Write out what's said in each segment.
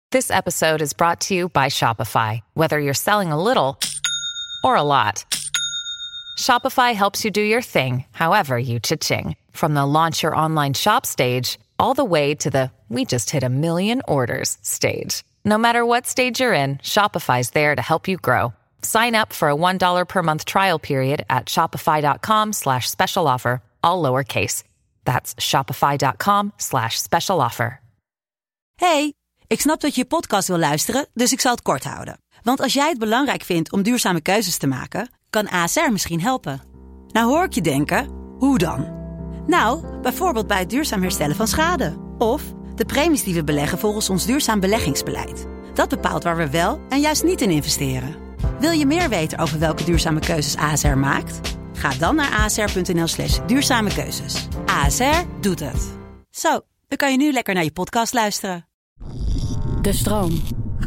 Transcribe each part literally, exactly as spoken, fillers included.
This episode is brought to you by Shopify. Whether you're selling a little or a lot, Shopify helps you do your thing, however you cha-ching. From the launch your online shop stage, all the way to the we just hit a million orders stage. No matter what stage you're in, Shopify's there to help you grow. Sign up for a one dollar per month trial period at shopify.com slash special offer, all lowercase. That's shopify.com slash special offer. Hey, ik snap dat je je podcast wil luisteren, dus ik zal het kort houden. Want als jij het belangrijk vindt om duurzame keuzes te maken, kan A S R misschien helpen. Nou hoor ik je denken, hoe dan? Nou, bijvoorbeeld bij het duurzaam herstellen van schade. Of de premies die we beleggen volgens ons duurzaam beleggingsbeleid. Dat bepaalt waar we wel en juist niet in investeren. Wil je meer weten over welke duurzame keuzes A S R maakt? Ga dan naar asr.nl slash duurzame keuzes. A S R doet het. Zo, dan kan je nu lekker naar je podcast luisteren. De stroom.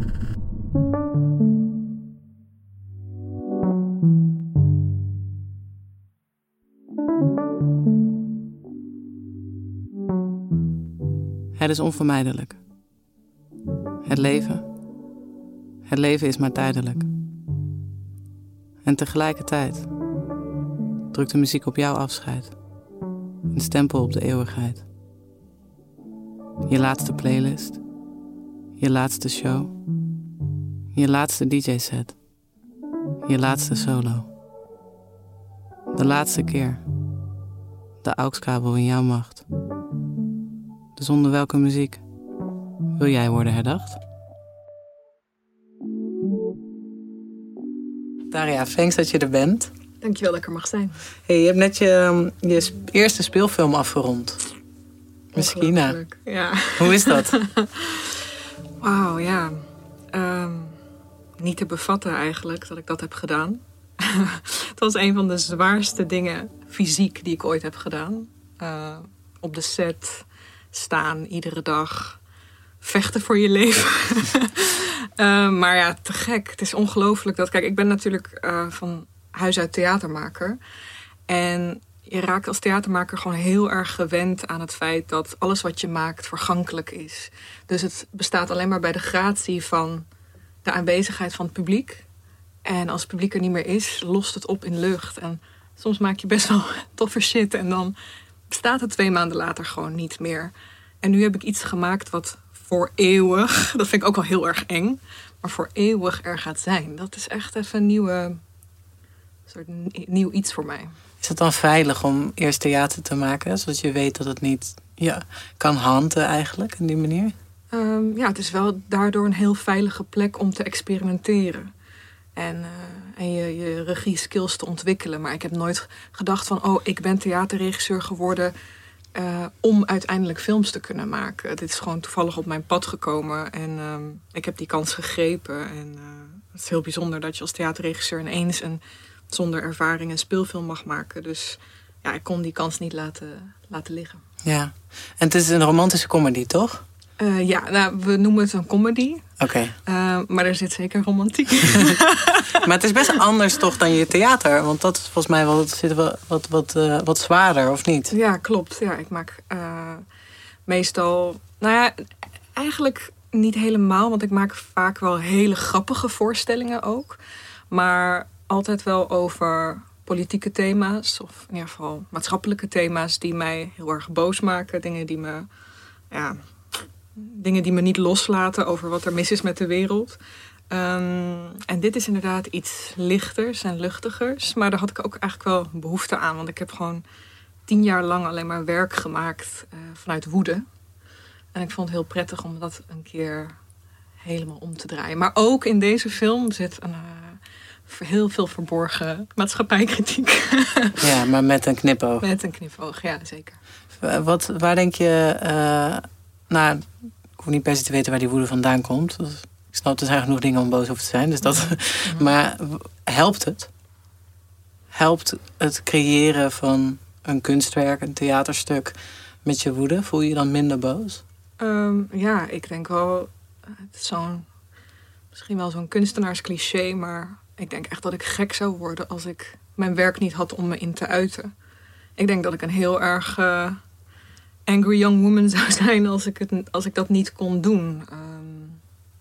Het is onvermijdelijk. Het leven. Het leven is maar tijdelijk. En tegelijkertijd drukt de muziek op jouw afscheid. Een stempel op de eeuwigheid. Je laatste playlist. Je laatste show. Je laatste D J-set. Je laatste solo. De laatste keer. De A U X-kabel in jouw macht. Dus onder welke muziek wil jij worden herdacht? Daria, thanks dat je er bent. Dankjewel dat ik er mag zijn. Hey, je hebt net je, je eerste speelfilm afgerond. Meskina. Ja. Hoe is dat? Wauw, ja. Um, niet te bevatten eigenlijk dat ik dat heb gedaan. Het was een van de zwaarste dingen fysiek die ik ooit heb gedaan. Uh, op de set staan iedere dag. Vechten voor je leven. uh, maar ja, te gek. Het is ongelooflijk dat... Kijk, ik ben natuurlijk uh, van huis uit theatermaker. En je raakt als theatermaker gewoon heel erg gewend aan het feit dat alles wat je maakt vergankelijk is. Dus het bestaat alleen maar bij de gratie van de aanwezigheid van het publiek. En als het publiek er niet meer is, lost het op in lucht. En soms maak je best wel toffe shit en dan bestaat het twee maanden later gewoon niet meer. En nu heb ik iets gemaakt wat voor eeuwig, dat vind ik ook wel heel erg eng, maar voor eeuwig er gaat zijn. Dat is echt even een nieuwe, soort nieuw iets voor mij. Is het dan veilig om eerst theater te maken, zodat je weet dat het niet ja, kan handen eigenlijk, in die manier? Um, ja, het is wel daardoor een heel veilige plek om te experimenteren. En, uh, en je, je regie-skills te ontwikkelen. Maar ik heb nooit gedacht van, oh, ik ben theaterregisseur geworden uh, om uiteindelijk films te kunnen maken. Dit is gewoon toevallig op mijn pad gekomen. En um, ik heb die kans gegrepen. En uh, het is heel bijzonder dat je als theaterregisseur ineens een zonder ervaring een speelfilm mag maken. Dus ja, ik kon die kans niet laten, laten liggen. Ja, en het is een romantische comedy, toch? Uh, ja, nou, we noemen het een comedy. Oké. Okay. Uh, maar er zit zeker romantiek in. Maar het is best anders toch dan je theater? Want dat is volgens mij wel, het zit wel wat, wat, uh, wat zwaarder, of niet? Ja, klopt. Ja, ik maak uh, meestal... Nou ja, eigenlijk niet helemaal. Want ik maak vaak wel hele grappige voorstellingen ook. Maar altijd wel over politieke thema's. Of in ieder geval maatschappelijke thema's die mij heel erg boos maken. Dingen die me... Ja, dingen die me niet loslaten over wat er mis is met de wereld. Um, en dit is inderdaad iets lichters en luchtigers. Maar daar had ik ook eigenlijk wel behoefte aan. Want ik heb gewoon tien jaar lang alleen maar werk gemaakt uh, vanuit woede. En ik vond het heel prettig om dat een keer helemaal om te draaien. Maar ook in deze film zit een, uh, heel veel verborgen maatschappijkritiek. Ja, maar met een knipoog. Met een knipoog, ja, zeker. Wat, waar denk je... Uh, nou, ik hoef niet per se te weten waar die woede vandaan komt. Ik snap, er zijn genoeg dingen om boos over te zijn. Dus dat, mm-hmm. Maar helpt het? Helpt het creëren van een kunstwerk, een theaterstuk met je woede? Voel je je dan minder boos? Um, ja, ik denk wel... Het is zo'n, misschien wel zo'n kunstenaarscliché, maar ik denk echt dat ik gek zou worden als ik mijn werk niet had om me in te uiten. Ik denk dat ik een heel erg uh, angry young woman zou zijn als ik, het, als ik dat niet kon doen. Um,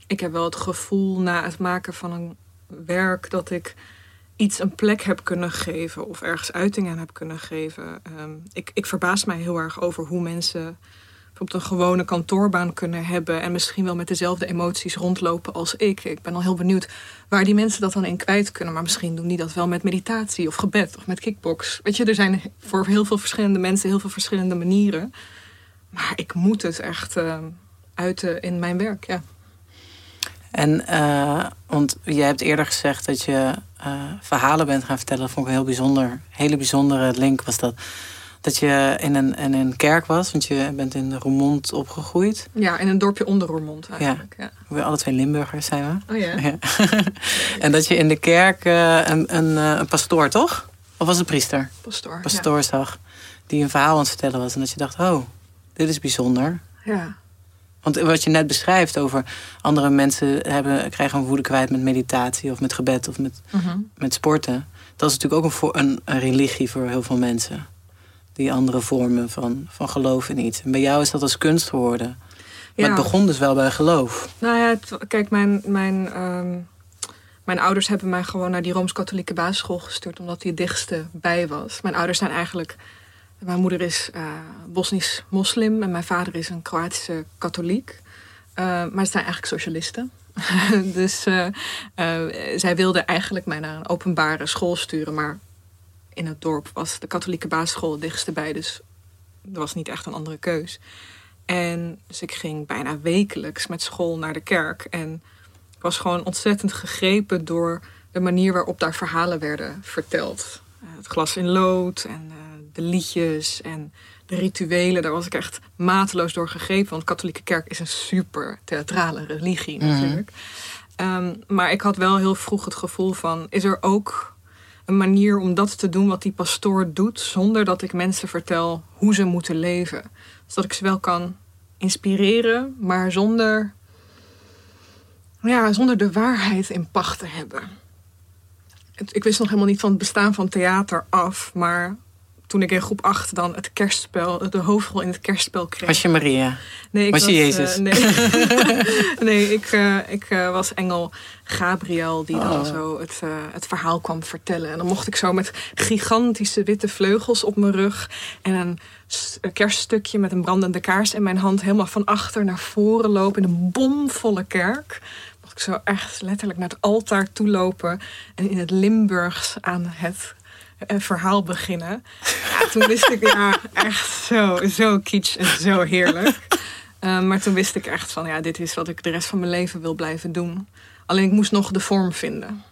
ik heb wel het gevoel na het maken van een werk dat ik iets een plek heb kunnen geven of ergens uiting aan heb kunnen geven. Um, ik, ik verbaas mij heel erg over hoe mensen bijvoorbeeld een gewone kantoorbaan kunnen hebben en misschien wel met dezelfde emoties rondlopen als ik. Ik ben al heel benieuwd waar die mensen dat dan in kwijt kunnen. Maar misschien doen die dat wel met meditatie of gebed of met kickbox. Weet je, er zijn voor heel veel verschillende mensen heel veel verschillende manieren. Maar ik moet het echt uh, uiten in mijn werk, ja. En, uh, want jij hebt eerder gezegd dat je uh, verhalen bent gaan vertellen. Dat vond ik een heel bijzonder, hele bijzondere link was dat. Dat je in een, in een kerk was, want je bent in Roermond opgegroeid. Ja, in een dorpje onder Roermond eigenlijk. Ja. Ja. We alle twee Limburgers zijn we. Oh ja. ja. En dat je in de kerk uh, een, een, een pastoor, toch? Of was het priester? Pastoor, Pastoor ja. zag, die een verhaal aan het vertellen was. En dat je dacht, oh, dit is bijzonder. Ja. Want wat je net beschrijft over andere mensen hebben, krijgen een woede kwijt met meditatie of met gebed of met, mm-hmm. met sporten. Dat is natuurlijk ook een, voor, een, een religie voor heel veel mensen. Die andere vormen van, van geloof in iets. En bij jou is dat als kunst geworden. Maar ja. Het begon dus wel bij geloof. Nou ja, het, kijk, mijn, mijn, um, mijn ouders hebben mij gewoon naar die Rooms-Katholieke basisschool gestuurd, omdat die het dichtste bij was. Mijn ouders zijn eigenlijk... Mijn moeder is uh, Bosnisch moslim en mijn vader is een Kroatische katholiek. Uh, maar ze zijn eigenlijk socialisten. dus uh, uh, zij wilden eigenlijk mij naar een openbare school sturen. Maar in het dorp was de katholieke basisschool het dichtste bij. Dus er was niet echt een andere keus. En dus ik ging bijna wekelijks met school naar de kerk. En ik was gewoon ontzettend gegrepen door de manier waarop daar verhalen werden verteld. Uh, het glas in lood en... Uh, de liedjes en de rituelen, daar was ik echt mateloos door gegrepen. Want de katholieke kerk is een super theatrale religie natuurlijk. Mm. Um, maar ik had wel heel vroeg het gevoel van... is er ook een manier om dat te doen wat die pastoor doet... zonder dat ik mensen vertel hoe ze moeten leven. Zodat ik ze wel kan inspireren, maar zonder... ja, zonder de waarheid in pacht te hebben. Ik wist nog helemaal niet van het bestaan van theater af, maar... toen ik in groep acht dan het kerstspel, de hoofdrol in het kerstspel kreeg. Was je Maria? Nee, ik was je was, Jezus? Uh, nee, nee ik, uh, ik uh, was engel Gabriel die dan oh. zo het, uh, het verhaal kwam vertellen. En dan mocht ik zo met gigantische witte vleugels op mijn rug... en een, een kerststukje met een brandende kaars in mijn hand... helemaal van achter naar voren lopen in een bomvolle kerk... mocht ik zo echt letterlijk naar het altaar toelopen... en in het Limburgs aan het... een verhaal beginnen. Ja, toen wist ik, ja, echt zo, zo kitsch en zo heerlijk. Uh, maar toen wist ik echt van, ja, dit is wat ik de rest van mijn leven wil blijven doen. Alleen ik moest nog de vorm vinden.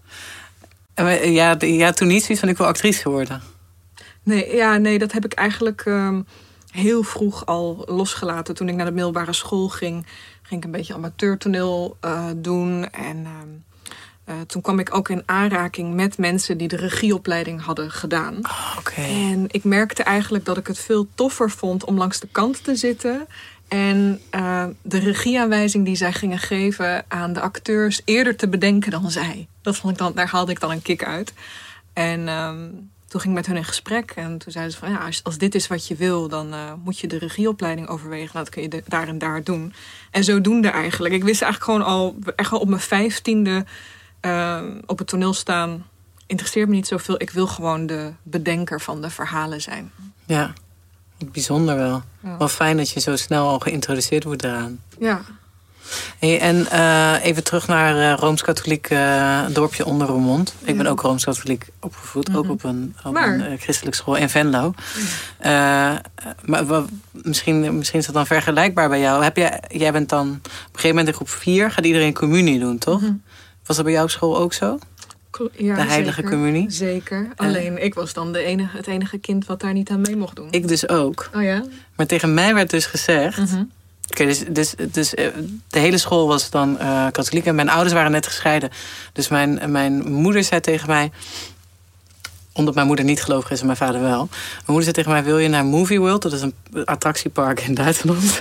En ja, ja, toen niet zoiets van, ik wil actrice worden. Nee, ja, nee, dat heb ik eigenlijk um, heel vroeg al losgelaten. Toen ik naar de middelbare school ging, ging ik een beetje amateurtoneel uh, doen. En... Um, Uh, toen kwam ik ook in aanraking met mensen die de regieopleiding hadden gedaan. Oh, okay. En ik merkte eigenlijk dat ik het veel toffer vond om langs de kant te zitten. En uh, de regieaanwijzing die zij gingen geven aan de acteurs eerder te bedenken dan zij. Dat vond ik dan, daar haalde ik dan een kick uit. En um, toen ging ik met hun in gesprek. En toen zeiden ze van, ja, als, als dit is wat je wil, dan uh, moet je de regieopleiding overwegen. Nou, dat kun je de, daar en daar doen. En zodoende eigenlijk. Ik wist eigenlijk gewoon al, echt al op mijn vijftiende... Uh, op het toneel staan interesseert me niet zoveel. Ik wil gewoon de bedenker van de verhalen zijn. Ja, bijzonder wel. Ja. Wel fijn dat je zo snel al geïntroduceerd wordt eraan. Ja. Hey, en uh, even terug naar uh, Rooms-Katholiek uh, dorpje onder Roermond. Ik ja. ben ook Rooms-Katholiek opgevoed. Mm-hmm. Ook op een, op een uh, christelijke school in Venlo. Ja. Uh, maar wat, misschien, misschien is dat dan vergelijkbaar bij jou. Heb jij, jij bent dan op een gegeven moment in groep vier... gaat iedereen communie doen, toch? Mm-hmm. Was dat bij jouw school ook zo? Ja, de heilige zeker, communie? Zeker. Alleen, uh, ik was dan de enige, het enige kind wat daar niet aan mee mocht doen. Ik dus ook. Oh ja? Maar tegen mij werd dus gezegd... Mm-hmm. Okay, dus, dus, dus de hele school was dan uh, katholiek. En mijn ouders waren net gescheiden. Dus mijn, mijn moeder zei tegen mij... omdat mijn moeder niet gelovig is en mijn vader wel. Mijn moeder zei tegen mij... wil je naar Movie World? Dat is een attractiepark in Duitsland.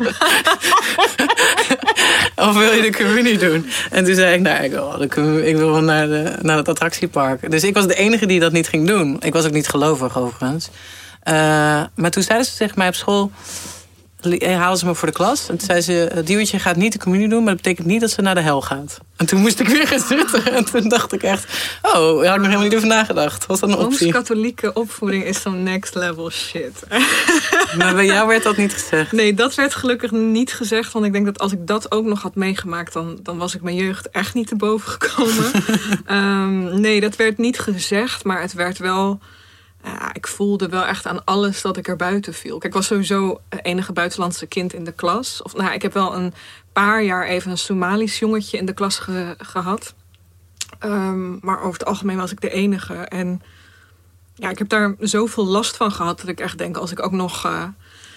Of wil je de communie doen? En toen zei ik, nou, ik wil, de, ik wil wel naar, de, naar het attractiepark. Dus ik was de enige die dat niet ging doen. Ik was ook niet gelovig overigens. Uh, maar toen zeiden ze tegen mij op school... haalden ze me voor de klas. En toen zei ze, Diewertje gaat niet de communie doen, maar dat betekent niet dat ze naar de hel gaat. En toen moest ik weer gaan zitten. En toen dacht ik echt, oh, daar had ik nog helemaal niet over nagedacht. Was dat een optie? Ons katholieke opvoeding is zo'n next level shit. Maar bij jou werd dat niet gezegd? Nee, dat werd gelukkig niet gezegd. Want ik denk dat als ik dat ook nog had meegemaakt, dan, dan was ik mijn jeugd echt niet te boven gekomen. um, nee, dat werd niet gezegd, maar het werd wel... Ja, ik voelde wel echt aan alles dat ik er buiten viel. Kijk, ik was sowieso het enige buitenlandse kind in de klas. Of, nou, ik heb wel een paar jaar even een Somalisch jongetje in de klas ge- gehad. Um, maar over het algemeen was ik de enige. En ja, ik heb daar zoveel last van gehad dat ik echt denk, als ik ook nog... Uh,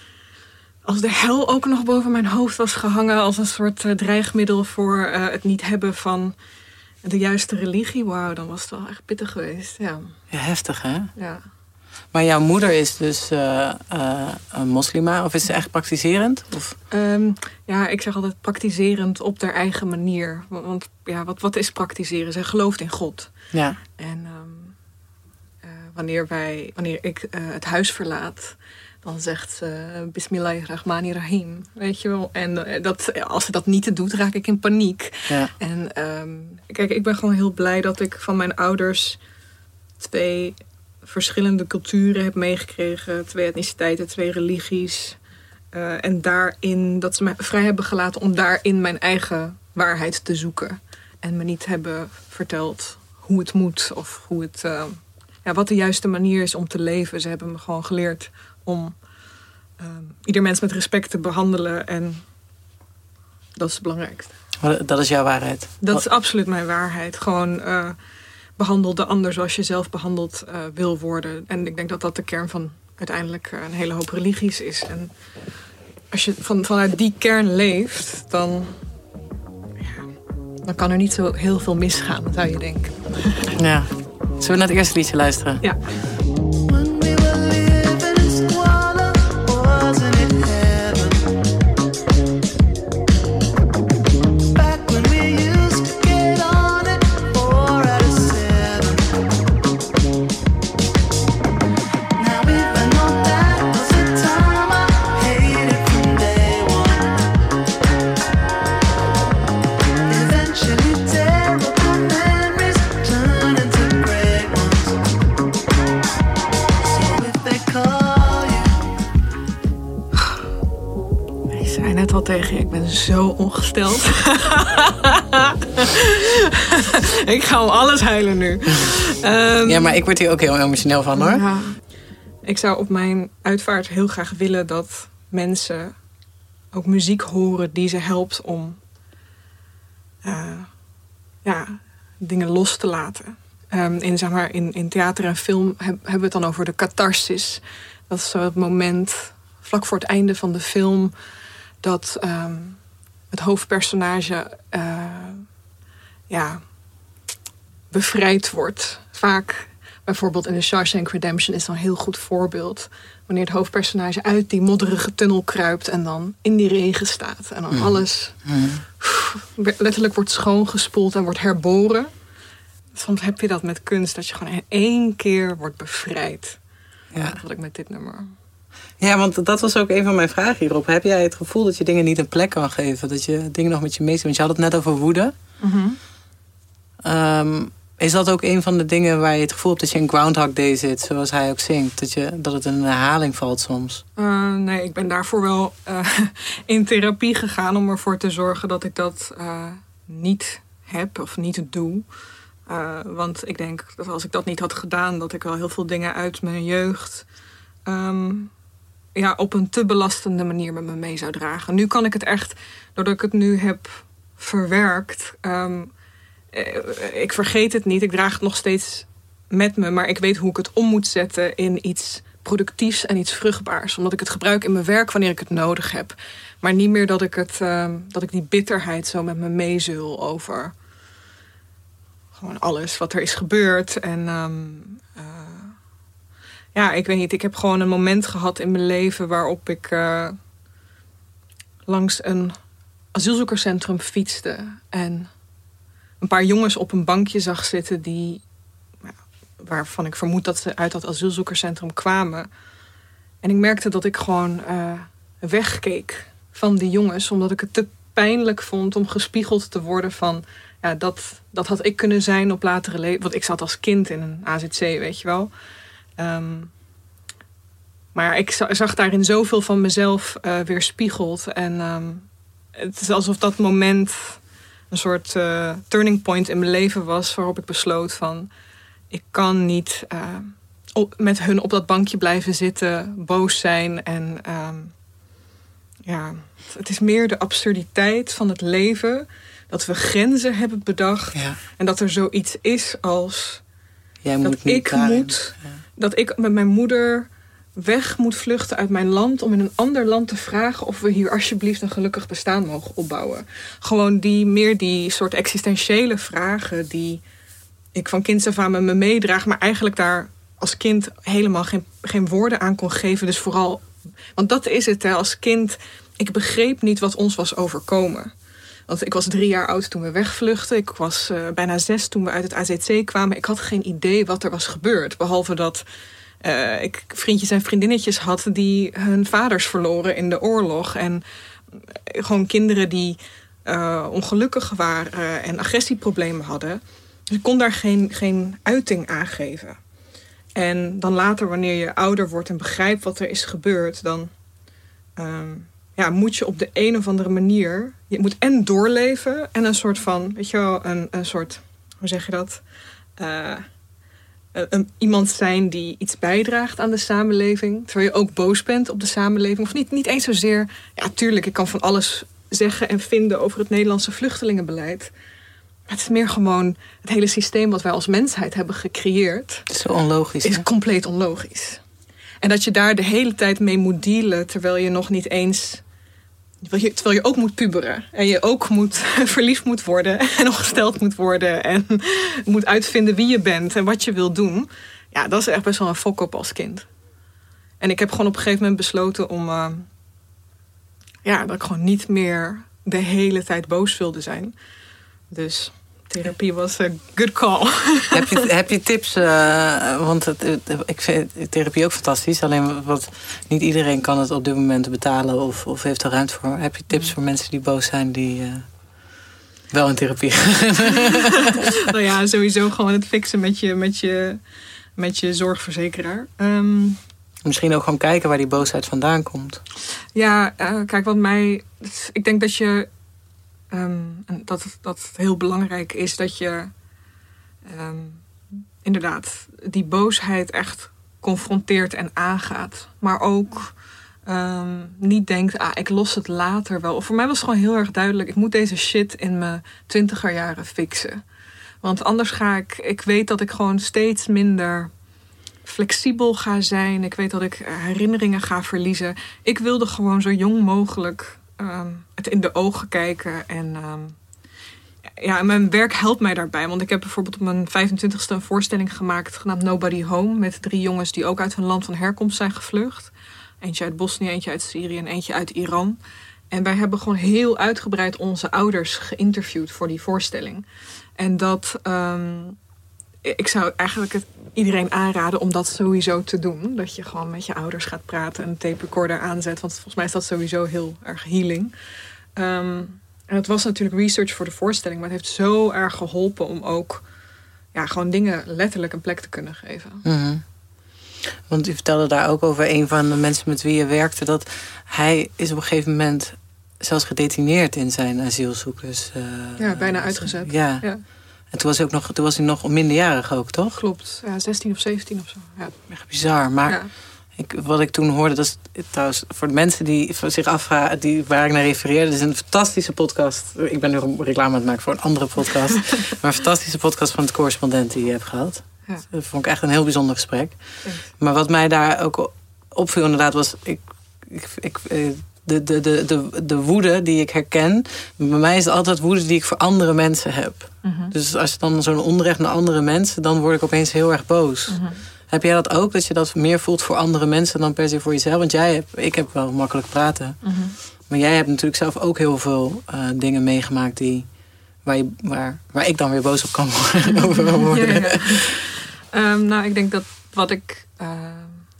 als de hel ook nog boven mijn hoofd was gehangen als een soort uh, dreigmiddel voor uh, het niet hebben van de juiste religie, wauw, dan was het wel echt pittig geweest. Ja, ja heftig, hè? Ja. Maar jouw moeder is dus uh, uh, een moslima, of is ze echt praktiserend? Of? Um, ja, ik zeg altijd praktiserend op haar eigen manier. Want ja, wat, wat is praktiseren? Zij gelooft in God. Ja. En um, uh, wanneer, wij, wanneer ik uh, het huis verlaat, dan zegt ze Bismillahirrahmanirrahim, weet je wel. En uh, dat, als ze dat niet doet, raak ik in paniek. Ja. En um, kijk, ik ben gewoon heel blij dat ik van mijn ouders twee verschillende culturen heb meegekregen. Twee etniciteiten, twee religies. Uh, en daarin, dat ze me vrij hebben gelaten om daarin mijn eigen waarheid te zoeken. En me niet hebben verteld hoe het moet of hoe het, uh, ja, wat de juiste manier is om te leven. Ze hebben me gewoon geleerd om uh, ieder mens met respect te behandelen. En dat is het belangrijkste. Dat is jouw waarheid? Dat is absoluut mijn waarheid. Gewoon uh, behandel de ander zoals je zelf behandeld uh, wil worden. En ik denk dat dat de kern van uiteindelijk uh, een hele hoop religies is. En als je van, vanuit die kern leeft, dan, ja, dan kan er niet zo heel veel misgaan, zou je denken. Ja. Zullen we naar het eerste liedje luisteren? Ja. Tegen je. Ik ben zo ongesteld. Ik ga om alles huilen nu. Um, ja, maar ik word hier ook heel emotioneel van, hoor. Ja. Ik zou op mijn uitvaart heel graag willen dat mensen ook muziek horen die ze helpt om uh, ja, dingen los te laten. Um, in, zeg maar, in, in theater en film heb, hebben we het dan over de catharsis. Dat is zo het moment vlak voor het einde van de film dat um, het hoofdpersonage uh, ja, bevrijd wordt. Vaak, bijvoorbeeld in The Shawshank Redemption is dan een heel goed voorbeeld. Wanneer het hoofdpersonage uit die modderige tunnel kruipt en dan in die regen staat. En dan mm. alles mm. Pff, letterlijk wordt schoongespoeld en wordt herboren. Soms heb je dat met kunst, dat je gewoon in één keer wordt bevrijd. Ja. Dat had ik met dit nummer. Ja, want dat was ook een van mijn vragen hierop. Heb jij het gevoel dat je dingen niet een plek kan geven? Dat je dingen nog met je meedoet? Want je had het net over woede. Mm-hmm. Um, is dat ook een van de dingen waar je het gevoel hebt dat je in Groundhog Day zit, zoals hij ook zingt? Dat, je, dat het in een herhaling valt soms? Uh, nee, ik ben daarvoor wel uh, in therapie gegaan om ervoor te zorgen dat ik dat uh, niet heb of niet doe. Uh, want ik denk dat als ik dat niet had gedaan, dat ik wel heel veel dingen uit mijn jeugd Um, ja, op een te belastende manier met me mee zou dragen. Nu kan ik het echt, doordat ik het nu heb verwerkt, um, ik vergeet het niet, ik draag het nog steeds met me, maar ik weet hoe ik het om moet zetten in iets productiefs en iets vruchtbaars. Omdat ik het gebruik in mijn werk wanneer ik het nodig heb. Maar niet meer dat ik, het, um, dat ik die bitterheid zo met me meezeul over gewoon alles wat er is gebeurd. En um, uh, ja, ik weet niet, ik heb gewoon een moment gehad in mijn leven waarop ik uh, langs een asielzoekerscentrum fietste en een paar jongens op een bankje zag zitten die, ja, waarvan ik vermoed dat ze uit dat asielzoekerscentrum kwamen. En ik merkte dat ik gewoon uh, wegkeek van die jongens. Omdat ik het te pijnlijk vond om gespiegeld te worden van... Ja, dat, dat had ik kunnen zijn op latere leven. Want ik zat als kind in een A Z C, weet je wel. Um, maar ik zag daarin zoveel van mezelf uh, weerspiegeld. En um, het is alsof dat moment een soort uh, turning point in mijn leven was... waarop ik besloot van... ik kan niet uh, op, met hun op dat bankje blijven zitten, boos zijn. En um, ja, het is meer de absurditeit van het leven... dat we grenzen hebben bedacht. Ja. En dat er zoiets is als... Jij moet dat ik daarin. moet... Ja. Dat ik met mijn moeder weg moet vluchten uit mijn land... om in een ander land te vragen... of we hier alsjeblieft een gelukkig bestaan mogen opbouwen. Gewoon die, meer die soort existentiële vragen... die ik van kinds af aan met me meedraag... maar eigenlijk daar als kind helemaal geen, geen woorden aan kon geven. Dus vooral... Want dat is het, hè, als kind... Ik begreep niet wat ons was overkomen... Want ik was drie jaar oud toen we wegvluchtten. Ik was uh, bijna zes toen we uit het A Z C kwamen. Ik had geen idee wat er was gebeurd. Behalve dat uh, ik vriendjes en vriendinnetjes had... die hun vaders verloren in de oorlog. En uh, gewoon kinderen die uh, ongelukkig waren... en agressieproblemen hadden. Dus ik kon daar geen, geen uiting aan geven. En dan later, wanneer je ouder wordt en begrijpt wat er is gebeurd... dan... Um, Ja, moet je op de een of andere manier... Je moet en doorleven en een soort van... Weet je wel, een, een soort... Hoe zeg je dat? Uh, een, iemand zijn die iets bijdraagt aan de samenleving. Terwijl je ook boos bent op de samenleving. Of niet, niet eens zozeer... Ja, tuurlijk, ik kan van alles zeggen en vinden... over het Nederlandse vluchtelingenbeleid. Maar het is meer gewoon... Het hele systeem wat wij als mensheid hebben gecreëerd... Het is zo onlogisch, is hè? compleet onlogisch. En dat je daar de hele tijd mee moet dealen... terwijl je nog niet eens... Terwijl je ook moet puberen. En je ook moet verliefd moet worden. En ongesteld moet worden. En moet uitvinden wie je bent. En wat je wil doen. Ja, dat is echt best wel een fok op als kind. En ik heb gewoon op een gegeven moment besloten om... Uh, ja, dat ik gewoon niet meer de hele tijd boos wilde zijn. Dus therapie was een good call. Heb je, heb je tips? Uh, want het, het, ik vind therapie ook fantastisch. Alleen wat, niet iedereen kan het op dit moment betalen of, of heeft er ruimte voor. Heb je tips voor mensen die boos zijn die uh, wel in therapie gaan? Nou ja, sowieso gewoon het fixen met je, met je, met je zorgverzekeraar. Um, Misschien ook gewoon kijken waar die boosheid vandaan komt. Ja, uh, kijk, wat mij... Ik denk dat je... Um, en dat, dat het heel belangrijk is dat je um, inderdaad die boosheid echt confronteert en aangaat. Maar ook um, niet denkt, ah, ik los het later wel. Of voor mij was het gewoon heel erg duidelijk, ik moet deze shit in mijn twintiger jaren fixen. Want anders ga ik, ik weet dat ik gewoon steeds minder flexibel ga zijn. Ik weet dat ik herinneringen ga verliezen. Ik wilde gewoon zo jong mogelijk... Um, het in de ogen kijken. En um, ja, mijn werk helpt mij daarbij. Want ik heb bijvoorbeeld op mijn vijfentwintigste een voorstelling gemaakt... genaamd Nobody Home. Met drie jongens die ook uit hun land van herkomst zijn gevlucht. Eentje uit Bosnië, eentje uit Syrië en eentje uit Iran. En wij hebben gewoon heel uitgebreid onze ouders geïnterviewd voor die voorstelling. En dat... Um, ik zou eigenlijk het iedereen aanraden om dat sowieso te doen. Dat je gewoon met je ouders gaat praten en een tape recorder aanzet. Want volgens mij is dat sowieso heel erg healing. Um, en het was natuurlijk research voor de voorstelling. Maar het heeft zo erg geholpen om ook... ja, gewoon dingen letterlijk een plek te kunnen geven. Mm-hmm. Want u vertelde daar ook over een van de mensen met wie je werkte... dat hij is op een gegeven moment zelfs gedetineerd in zijn asielzoekers. Uh, ja, bijna uitgezet. Ja. ja. En toen was, hij ook nog, toen was hij nog minderjarig ook, toch? Klopt, ja, zestien of zeventien of zo. Ja. Echt bizar, maar ja. ik, wat ik toen hoorde... dat is trouwens voor de mensen die zich afvragen... Die, waar ik naar refereerde, dat is een fantastische podcast. Ik ben nu een reclame aan het maken voor een andere podcast. Maar een fantastische podcast van het Correspondent die je hebt gehad. Ja. Dat vond ik echt een heel bijzonder gesprek. Ja. Maar wat mij daar ook opviel inderdaad was... Ik, ik, ik, de, de, de, de, de woede die ik herken... bij mij is het altijd woede die ik voor andere mensen heb. Mm-hmm. Dus als je dan zo'n onrecht naar andere mensen... dan word ik opeens heel erg boos. Mm-hmm. Heb jij dat ook? Dat je dat meer voelt voor andere mensen dan per se voor jezelf? Want jij hebt, ik heb wel makkelijk praten. Mm-hmm. Maar jij hebt natuurlijk zelf ook heel veel uh, dingen meegemaakt... Die, waar, je, waar, waar ik dan weer boos op kan worden. over worden. Ja, ja. um, nou, ik denk dat wat ik... Uh...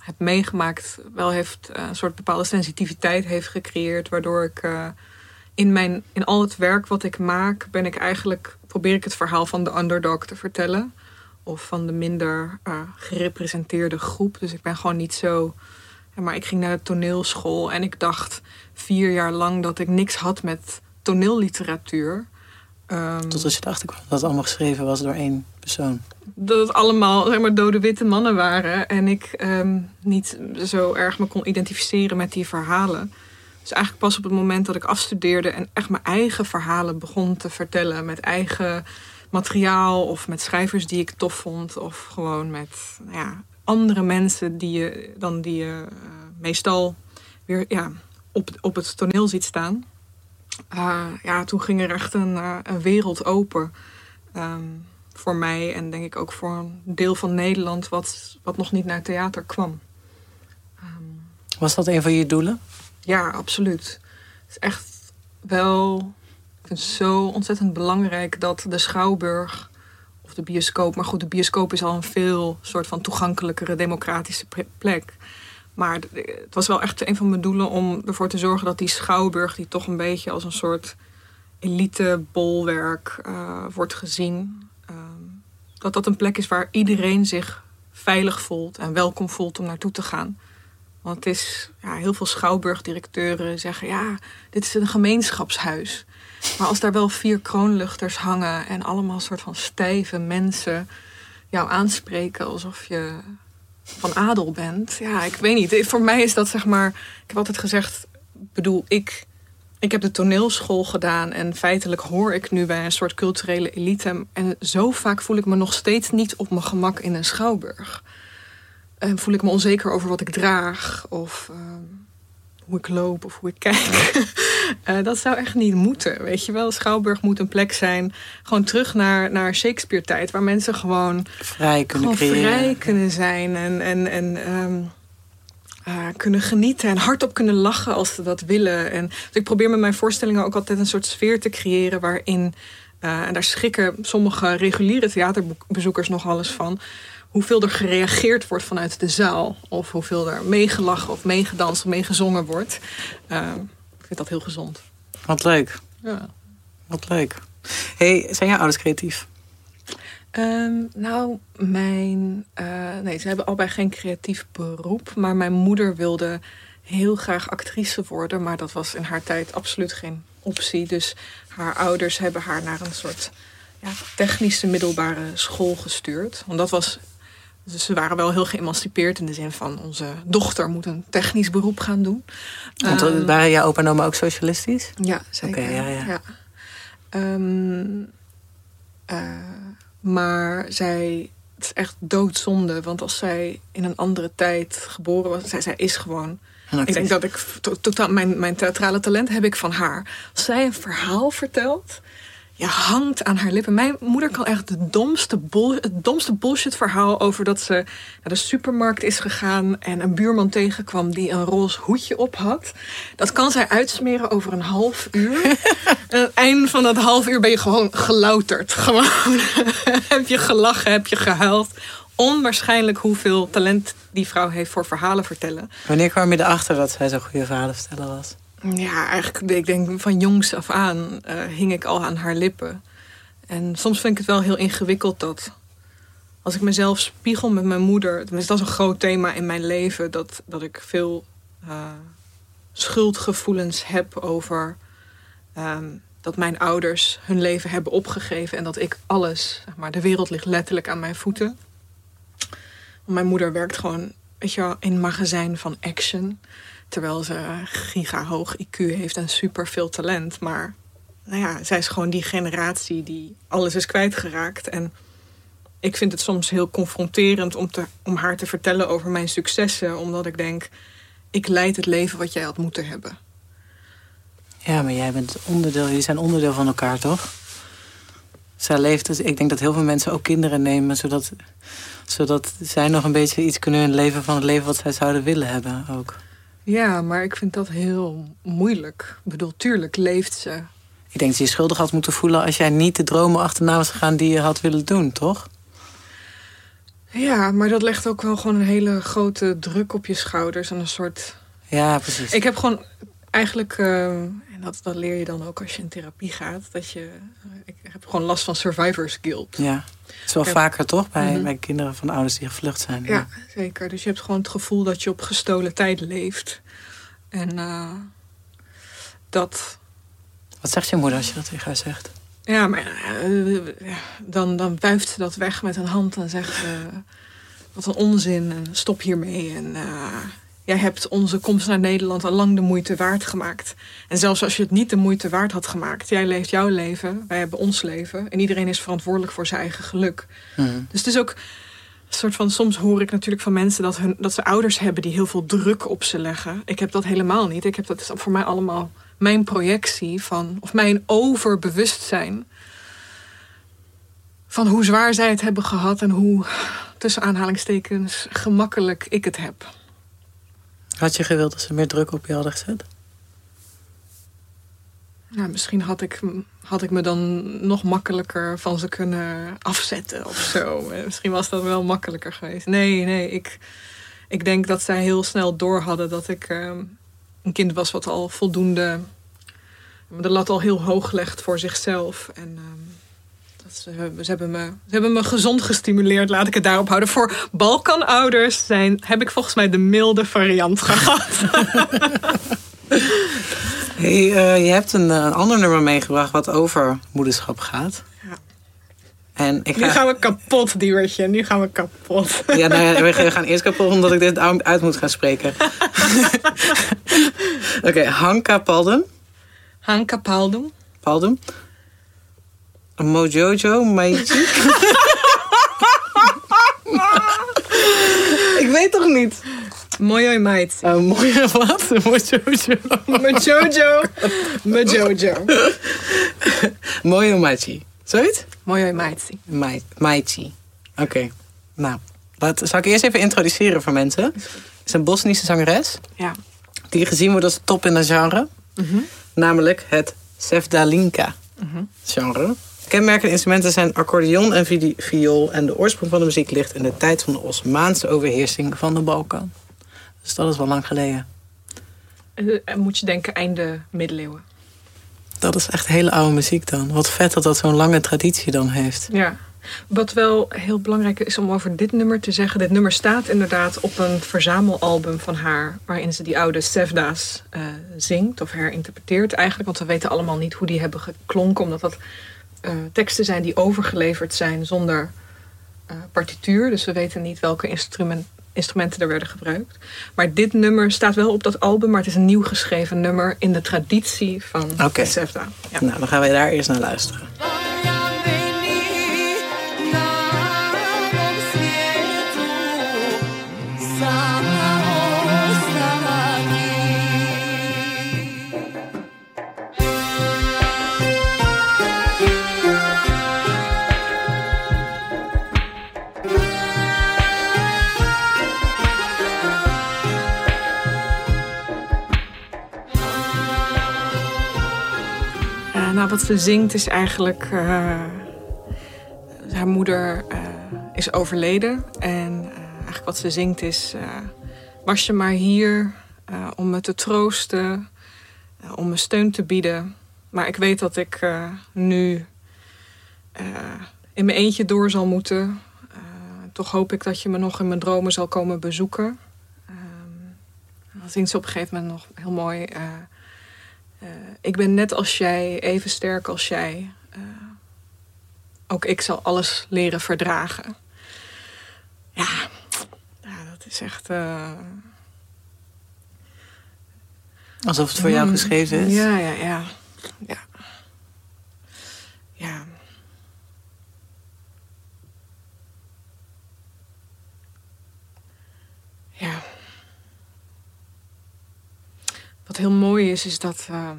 heb meegemaakt wel heeft uh, een soort bepaalde sensitiviteit heeft gecreëerd. Waardoor ik uh, in, mijn, in al het werk wat ik maak, ben ik eigenlijk, probeer ik het verhaal van de underdog te vertellen. Of van de minder uh, gerepresenteerde groep. Dus ik ben gewoon niet zo... Maar ik ging naar de toneelschool en ik dacht vier jaar lang dat ik niks had met toneelliteratuur. Um, Tot als je erachter kwam dat het allemaal geschreven was door één persoon. Dat het allemaal, zeg maar, dode witte mannen waren. En ik um, niet zo erg me kon identificeren met die verhalen. Dus eigenlijk pas op het moment dat ik afstudeerde en echt mijn eigen verhalen begon te vertellen. Met eigen materiaal of met schrijvers die ik tof vond. Of gewoon met nou ja, andere mensen die je dan die je uh, meestal weer ja, op, op het toneel ziet staan. Uh, ja, toen ging er echt een, uh, een wereld open. Um, voor mij en denk ik ook voor een deel van Nederland wat, wat nog niet naar theater kwam. Um, Was dat een van je doelen? Ja, absoluut. Het is echt wel... Ik vind het zo ontzettend belangrijk dat de Schouwburg of de bioscoop... Maar goed, de bioscoop is al een veel soort van toegankelijkere democratische plek. Maar het was wel echt een van mijn doelen om ervoor te zorgen dat die Schouwburg... die toch een beetje als een soort elitebolwerk uh, wordt gezien... Um, dat dat een plek is waar iedereen zich veilig voelt en welkom voelt om naartoe te gaan. Want het is, ja, heel veel schouwburgdirecteuren zeggen... ja, dit is een gemeenschapshuis. Maar als daar wel vier kroonluchters hangen... en allemaal soort van stijve mensen jou aanspreken... alsof je van adel bent. Ja, ik weet niet. Voor mij is dat zeg maar... Ik heb altijd gezegd, bedoel, ik... Ik heb de toneelschool gedaan en feitelijk hoor ik nu bij een soort culturele elite. En zo vaak voel ik me nog steeds niet op mijn gemak in een schouwburg. En voel ik me onzeker over wat ik draag of uh, hoe ik loop of hoe ik kijk. uh, dat zou echt niet moeten, weet je wel. Schouwburg moet een plek zijn, gewoon terug naar, naar Shakespeare-tijd... waar mensen gewoon vrij kunnen, gewoon creëren. vrij kunnen zijn en... en, en um, Uh, kunnen genieten en hardop kunnen lachen als ze dat willen. En, dus ik probeer met mijn voorstellingen ook altijd een soort sfeer te creëren... waarin, uh, en daar schrikken sommige reguliere theaterbezoekers nog wel eens van... hoeveel er gereageerd wordt vanuit de zaal. Of hoeveel er meegelachen of meegedanst of meegezongen wordt. Uh, ik vind dat heel gezond. Wat leuk. Ja. Wat leuk. Hey, zijn jouw ouders creatief? Um, nou, mijn... Uh, nee, ze hebben allebei geen creatief beroep. Maar mijn moeder wilde heel graag actrice worden. Maar dat was in haar tijd absoluut geen optie. Dus haar ouders hebben haar naar een soort ja, technische middelbare school gestuurd. Want dat was... Dus ze waren wel heel geëmancipeerd in de zin van... onze dochter moet een technisch beroep gaan doen. Want um, waren jouw opa en oma ook socialistisch? Ja, zeker. Okay, ja, ja. ja. Um, uh, Maar zij, het is echt doodzonde. Want als zij in een andere tijd geboren was... Zij, zij is gewoon... Ik denk dat ik to, totaal... Mijn, mijn theatrale talent heb ik van haar. Als zij een verhaal vertelt... Ja, hangt aan haar lippen. Mijn moeder kan echt de domste bol, het domste bullshit verhaal... over dat ze naar de supermarkt is gegaan... en een buurman tegenkwam die een roze hoedje op had. Dat kan zij uitsmeren over een half uur. En aan het einde van dat half uur ben je gewoon gelouterd. Gewoon heb je gelachen, heb je gehuild. Onwaarschijnlijk hoeveel talent die vrouw heeft voor verhalen vertellen. Wanneer kwam je erachter dat zij zo'n goede verhalen vertellen was? Ja, eigenlijk, ik denk van jongs af aan uh, hing ik al aan haar lippen. En soms vind ik het wel heel ingewikkeld dat... als ik mezelf spiegel met mijn moeder... Dat is een groot thema in mijn leven... dat, dat ik veel uh, schuldgevoelens heb over... Um, dat mijn ouders hun leven hebben opgegeven... en dat ik alles, zeg maar, de wereld ligt letterlijk aan mijn voeten. Want mijn moeder werkt gewoon, weet je wel, in een magazijn van Action... Terwijl ze gigahoog I Q heeft en super veel talent. Maar nou ja, zij is gewoon die generatie die alles is kwijtgeraakt. En ik vind het soms heel confronterend om, te, om haar te vertellen over mijn successen. Omdat ik denk, ik leid het leven wat jij had moeten hebben. Ja, maar jij bent onderdeel, jullie zijn onderdeel van elkaar, toch? Zij leeft, dus ik denk dat heel veel mensen ook kinderen nemen... zodat, zodat zij nog een beetje iets kunnen leven van het leven wat zij zouden willen hebben ook. Ja, maar ik vind dat heel moeilijk. Ik bedoel, tuurlijk leeft ze. Ik denk dat je je schuldig had moeten voelen... als jij niet de dromen achterna was gegaan die je had willen doen, toch? Ja, maar dat legt ook wel gewoon een hele grote druk op je schouders. En een soort... Ja, precies. Ik heb gewoon eigenlijk... Uh, en dat, dat leer je dan ook als je in therapie gaat. Dat je... Uh, ik heb gewoon last van survivor's guilt. Ja, het is wel heb... vaker toch? Bij, mm-hmm. bij kinderen van ouders die gevlucht zijn. Ja, ja, zeker. Dus je hebt gewoon het gevoel dat je op gestolen tijd leeft. En uh, dat... Wat zegt je moeder als je dat tegen haar zegt? Ja, maar uh, ja, dan, dan wuift ze dat weg met een hand en zegt... Uh, wat een onzin, en stop hiermee. En uh, jij hebt onze komst naar Nederland al lang de moeite waard gemaakt. En zelfs als je het niet de moeite waard had gemaakt... jij leeft jouw leven, wij hebben ons leven... en iedereen is verantwoordelijk voor zijn eigen geluk. Hmm. Dus het is ook... Een soort van, soms hoor ik natuurlijk van mensen dat, hun, dat ze ouders hebben... die heel veel druk op ze leggen. Ik heb dat helemaal niet. Ik heb dat is voor mij allemaal... mijn projectie van, of mijn overbewustzijn... van hoe zwaar zij het hebben gehad... en hoe, tussen aanhalingstekens, gemakkelijk ik het heb. Had je gewild dat ze meer druk op je hadden gezet? Nou, misschien had ik, had ik me dan nog makkelijker van ze kunnen afzetten of zo. Misschien was dat wel makkelijker geweest. Nee, nee, ik, ik denk dat zij heel snel door hadden dat ik... Uh, een kind was wat al voldoende... de lat al heel hoog legt voor zichzelf. En uh, dat ze, ze, hebben me, ze hebben me gezond gestimuleerd, laat ik het daarop houden. Voor Balkanouders zijn, heb ik volgens mij de milde variant gehad. Hey, uh, je hebt een, een ander nummer meegebracht wat over moederschap gaat. Ja. En ik ga... Nu gaan we kapot, Diewertje. Nu gaan we kapot. Ja, nou ja, we gaan eerst kapot omdat ik dit uit moet gaan spreken. Oké, okay, Hanka Paldum. Hanka Paldum. Paldum. Mojojo Maichi. Ik weet toch niet? Mojo Maichi. Oh, mooi wat? Mojojo. Mojojo. Mojojo. Mojo Maichi. Zoiets? Mojo Maichi. Maichi. Oké. Okay. Nou, dat zal ik eerst even introduceren voor mensen. Het is een Bosnische zangeres. Ja. Die gezien wordt als top in een genre. Mm-hmm. Namelijk het Sevdalinka mm-hmm. genre. Kenmerkende instrumenten zijn accordeon en viool. En de oorsprong van de muziek ligt in de tijd van de Osmaanse overheersing van de Balkan. Dus dat is wel lang geleden. Uh, moet je denken einde middeleeuwen. Dat is echt hele oude muziek dan. Wat vet dat dat zo'n lange traditie dan heeft. Ja. Wat wel heel belangrijk is om over dit nummer te zeggen. Dit nummer staat inderdaad op een verzamelalbum van haar. Waarin ze die oude Sevda's uh, zingt of herinterpreteert eigenlijk. Want we weten allemaal niet hoe die hebben geklonken. Omdat dat uh, teksten zijn die overgeleverd zijn zonder uh, partituur. Dus we weten niet welke instrument, instrumenten er werden gebruikt. Maar dit nummer staat wel op dat album. Maar het is een nieuw geschreven nummer in de traditie van okay. de Sevda. Ja. Nou, dan gaan wij daar eerst naar luisteren. Nou, wat ze zingt is eigenlijk... Uh, haar moeder uh, is overleden. En uh, eigenlijk wat ze zingt is... Uh, was je maar hier uh, om me te troosten. Uh, om me steun te bieden. Maar ik weet dat ik uh, nu uh, in mijn eentje door zal moeten. Uh, toch hoop ik dat je me nog in mijn dromen zal komen bezoeken. Uh, dan zingt ze op een gegeven moment nog heel mooi... Uh, Uh, ik ben net als jij, even sterk als jij. Uh, ook ik zal alles leren verdragen. Ja, ja dat is echt... Uh... Alsof het voor jou geschreven is? Ja, ja, ja. Ja. Ja. Ja. Wat heel mooi is, is dat uh,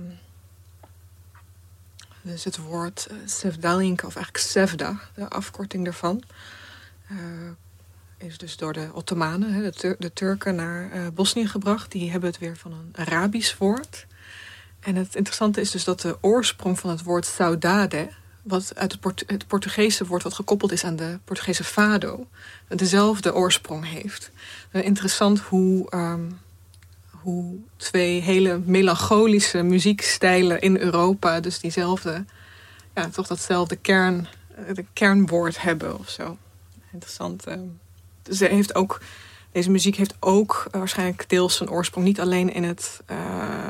dus het woord uh, Sevdalinka, of eigenlijk Sevda, de afkorting daarvan, uh, is dus door de Ottomanen, hè, de, Tur- de Turken, naar uh, Bosnië gebracht. Die hebben het weer van een Arabisch woord. En het interessante is dus dat de oorsprong van het woord saudade, wat uit het, Port- het Portugese woord wat gekoppeld is aan de Portugese fado, dezelfde oorsprong heeft. Uh, interessant hoe, um, hoe twee hele melancholische muziekstijlen in Europa dus diezelfde, ja, toch datzelfde kern, de kernwoord hebben of zo. Interessant. Uh, dus hij heeft ook, deze muziek heeft ook uh, waarschijnlijk deels zijn oorsprong niet alleen in het uh,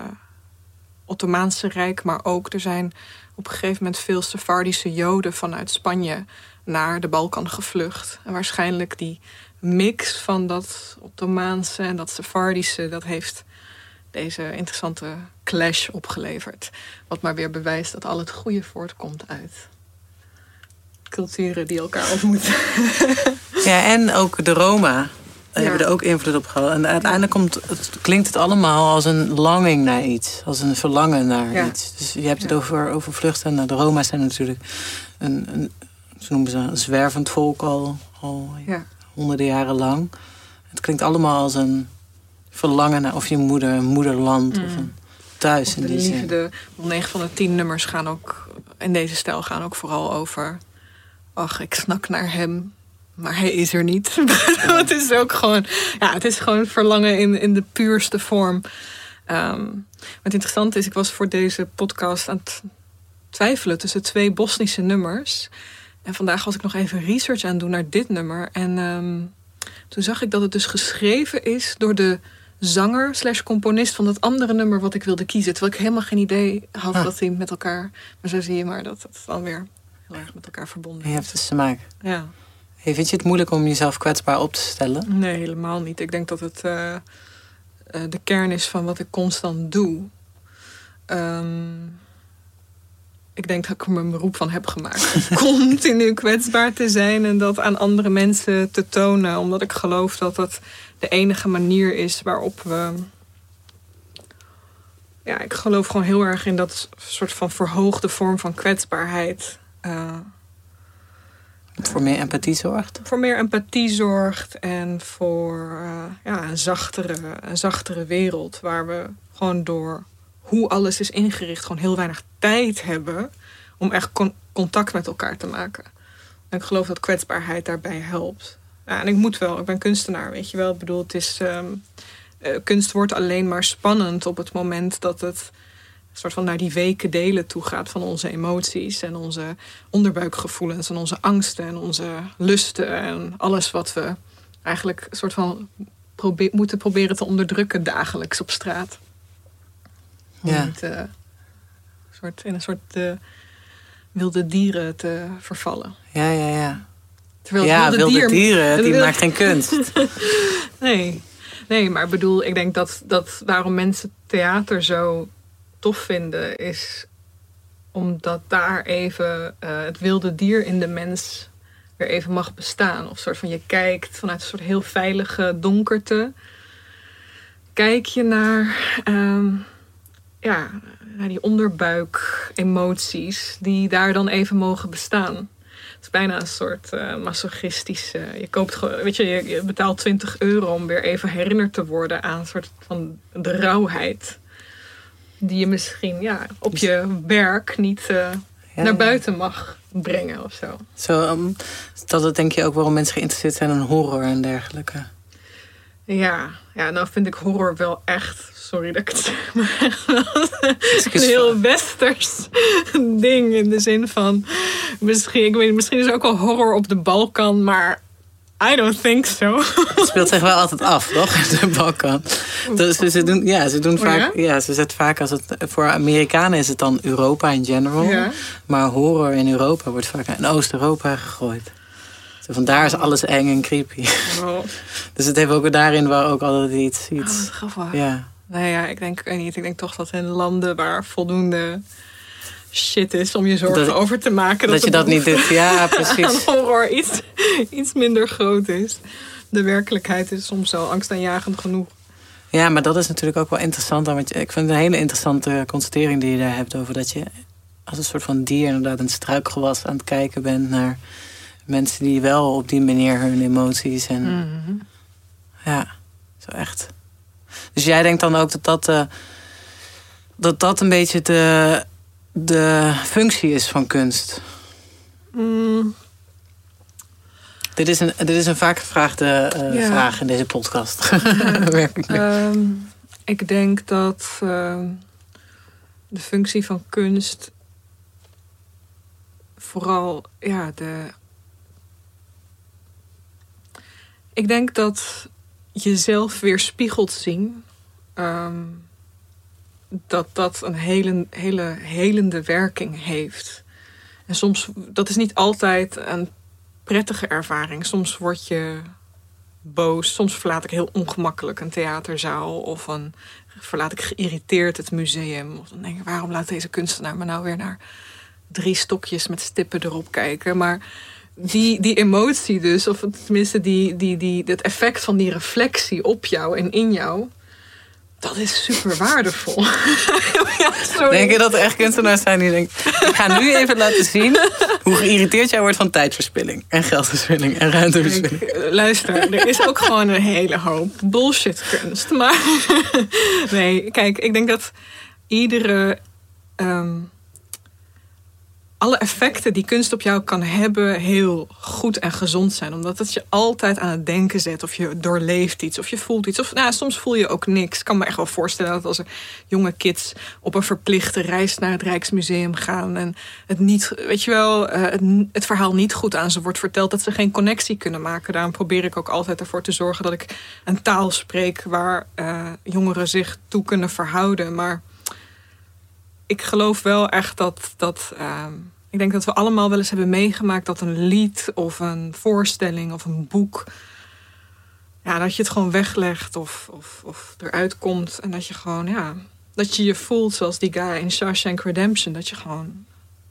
Ottomaanse Rijk, maar ook er zijn op een gegeven moment veel Sefardische Joden vanuit Spanje naar de Balkan gevlucht. En waarschijnlijk die mix van dat Ottomaanse en dat Sefardische, dat heeft deze interessante clash opgeleverd. Wat maar weer bewijst dat al het goede voortkomt uit culturen die elkaar ontmoeten. Ja, en ook de Roma Ja. hebben er ook invloed op gehad. En uiteindelijk komt het, klinkt het allemaal als een longing naar iets. Als een verlangen naar Ja. iets. Dus je hebt het Ja. over, over vluchten. Nou, de Roma zijn natuurlijk een, een, zo noemen ze, een zwervend volk al, al Ja. honderden jaren lang. Het klinkt allemaal als een verlangen naar of je moeder, een moederland Mm. of een thuis Of in de die zin. liefde. negen van de tien nummers gaan ook in deze stijl gaan ook vooral over, ach, ik snak naar hem, maar hij is er niet. Het is ook gewoon, ja, het is gewoon verlangen in, in de puurste vorm. Um, wat interessant is, ik was voor deze podcast aan het twijfelen tussen twee Bosnische nummers. En vandaag was ik nog even research aan het doen naar dit nummer. En um, toen zag ik dat het dus geschreven is door de zanger slash componist van dat andere nummer wat ik wilde kiezen. Terwijl ik helemaal geen idee had Ah. dat die met elkaar, maar zo zie je maar dat het dan weer heel erg met elkaar verbonden Je is. hebt dus te maken. Ja. Hey, vind je het moeilijk om jezelf kwetsbaar op te stellen? Nee, helemaal niet. Ik denk dat het uh, uh, de kern is van wat ik constant doe. Um, ik denk dat ik er mijn beroep van heb gemaakt. Continu kwetsbaar te zijn en dat aan andere mensen te tonen. Omdat ik geloof dat dat de enige manier is waarop we... Ja, ik geloof gewoon heel erg in dat soort van verhoogde vorm van kwetsbaarheid. Uh, Voor meer empathie zorgt? Voor meer empathie zorgt en voor uh, ja, een, zachtere, een zachtere wereld. Waar we gewoon door hoe alles is ingericht gewoon heel weinig tijd hebben om echt con- contact met elkaar te maken. En ik geloof dat kwetsbaarheid daarbij helpt. Ja, en ik moet wel, ik ben kunstenaar, weet je wel. Ik bedoel, het is, um, uh, kunst wordt alleen maar spannend op het moment dat het soort van naar die weke delen toe gaat van onze emoties en onze onderbuikgevoelens en onze angsten en onze lusten en alles wat we eigenlijk een soort van probe- moeten proberen te onderdrukken dagelijks op straat. Om Ja. niet, uh, soort, in een soort uh, wilde dieren te vervallen. Ja, ja, ja. Terwijl ja, wilde, wilde dier, dieren, die wilde- maakt geen kunst. Nee. nee, maar ik bedoel, ik denk dat, dat waarom mensen theater zo tof vinden is omdat daar even uh, het wilde dier in de mens weer even mag bestaan. Of soort van je kijkt vanuit een soort heel veilige donkerte. Kijk je naar, um, ja, naar die onderbuik emoties die daar dan even mogen bestaan. Het is bijna een soort uh, masochistische... Je koopt gewoon, weet je, je, je betaalt twintig euro om weer even herinnerd te worden aan een soort van de rauwheid. Die je misschien ja, op je werk niet uh, ja, naar buiten mag brengen of zo. Zo, um, dat het denk je ook waarom mensen geïnteresseerd zijn in horror en dergelijke. Ja, ja, nou vind ik horror wel echt... Sorry dat ik het zeg, maar echt wel een heel westers ding. In de zin van... Misschien, ik weet, misschien is er ook wel horror op de Balkan, maar... I don't think so. Het speelt zich wel altijd af, toch? De Balkan. Dus ze doen, ja, ze doen oh, vaak... Ja? Ja, ze zetten vaak als het... Voor Amerikanen is het dan Europa in general. Ja. Maar horror in Europa wordt vaak in Oost-Europa gegooid. Zo, vandaar is alles eng en creepy. Oh. Dus het heeft ook daarin wel ook altijd iets... iets oh, grappig. Ja. Nou ja, ik denk, ik weet niet. Ik denk toch dat in landen waar voldoende shit is om je zorgen dat, over te maken. Dat, dat je dat niet doet. Ja, precies. Aan horror iets, iets minder groot is. De werkelijkheid is soms wel angstaanjagend genoeg. Ja, maar dat is natuurlijk ook wel interessant. Want ik vind het een hele interessante constatering die je daar hebt over dat je als een soort van dier inderdaad een struikgewas aan het kijken bent naar mensen die wel op die manier hun emoties en Mm-hmm. ja, zo echt. Dus jij denkt dan ook dat dat, uh, dat, dat een beetje de, de functie is van kunst? Dit is een, dit is een vaak gevraagde uh, ja. vraag in deze podcast. Ja. um, ik denk dat uh, de functie van kunst vooral, ja, de... Ik denk dat jezelf weer spiegelt zien, um, dat dat een hele, hele helende werking heeft. En soms, dat is niet altijd een prettige ervaring. Soms word je boos. Soms verlaat ik heel ongemakkelijk een theaterzaal. Of een, verlaat ik geïrriteerd het museum. Of dan denk ik, waarom laat deze kunstenaar me nou weer naar drie stokjes met stippen erop kijken? Maar die, die emotie dus, of tenminste die, die, die, het effect van die reflectie op jou en in jou, dat is super waardevol. Ja, denk je dat er echt kunstenaars zijn die denken, ik ga nu even laten zien hoe geïrriteerd jij wordt van tijdverspilling en geldverspilling en ruimteverspilling. Ik, luister, er is ook gewoon een hele hoop bullshit kunst. Maar nee, kijk, ik denk dat iedere um, alle effecten die kunst op jou kan hebben heel goed en gezond zijn. Omdat het je altijd aan het denken zet. Of je doorleeft iets. Of je voelt iets. Of nou, soms voel je ook niks. Ik kan me echt wel voorstellen dat als er jonge kids op een verplichte reis naar het Rijksmuseum gaan. En het niet, weet je wel, het, het verhaal niet goed aan ze wordt verteld. Dat ze geen connectie kunnen maken. Daarom probeer ik ook altijd ervoor te zorgen dat ik een taal spreek waar uh, jongeren zich toe kunnen verhouden. Maar ik geloof wel echt dat, dat uh, ik denk dat we allemaal wel eens hebben meegemaakt dat een lied of een voorstelling of een boek, ja, dat je het gewoon weglegt of, of, of eruit komt en dat je gewoon, ja, dat je je voelt zoals die guy in Shawshank Redemption, dat je gewoon,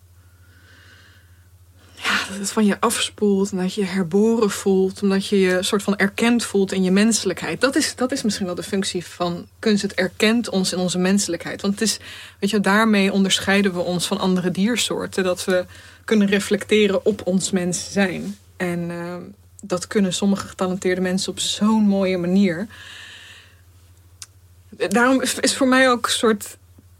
ja, dat het van je afspoelt en dat je je herboren voelt, omdat je je soort van erkend voelt in je menselijkheid. Dat is, dat is misschien wel de functie van kunst. Het erkent ons in onze menselijkheid. Want het is, weet je, daarmee onderscheiden we ons van andere diersoorten. Dat we kunnen reflecteren op ons mens zijn. En uh, dat kunnen sommige getalenteerde mensen op zo'n mooie manier. Daarom is, is voor mij ook een soort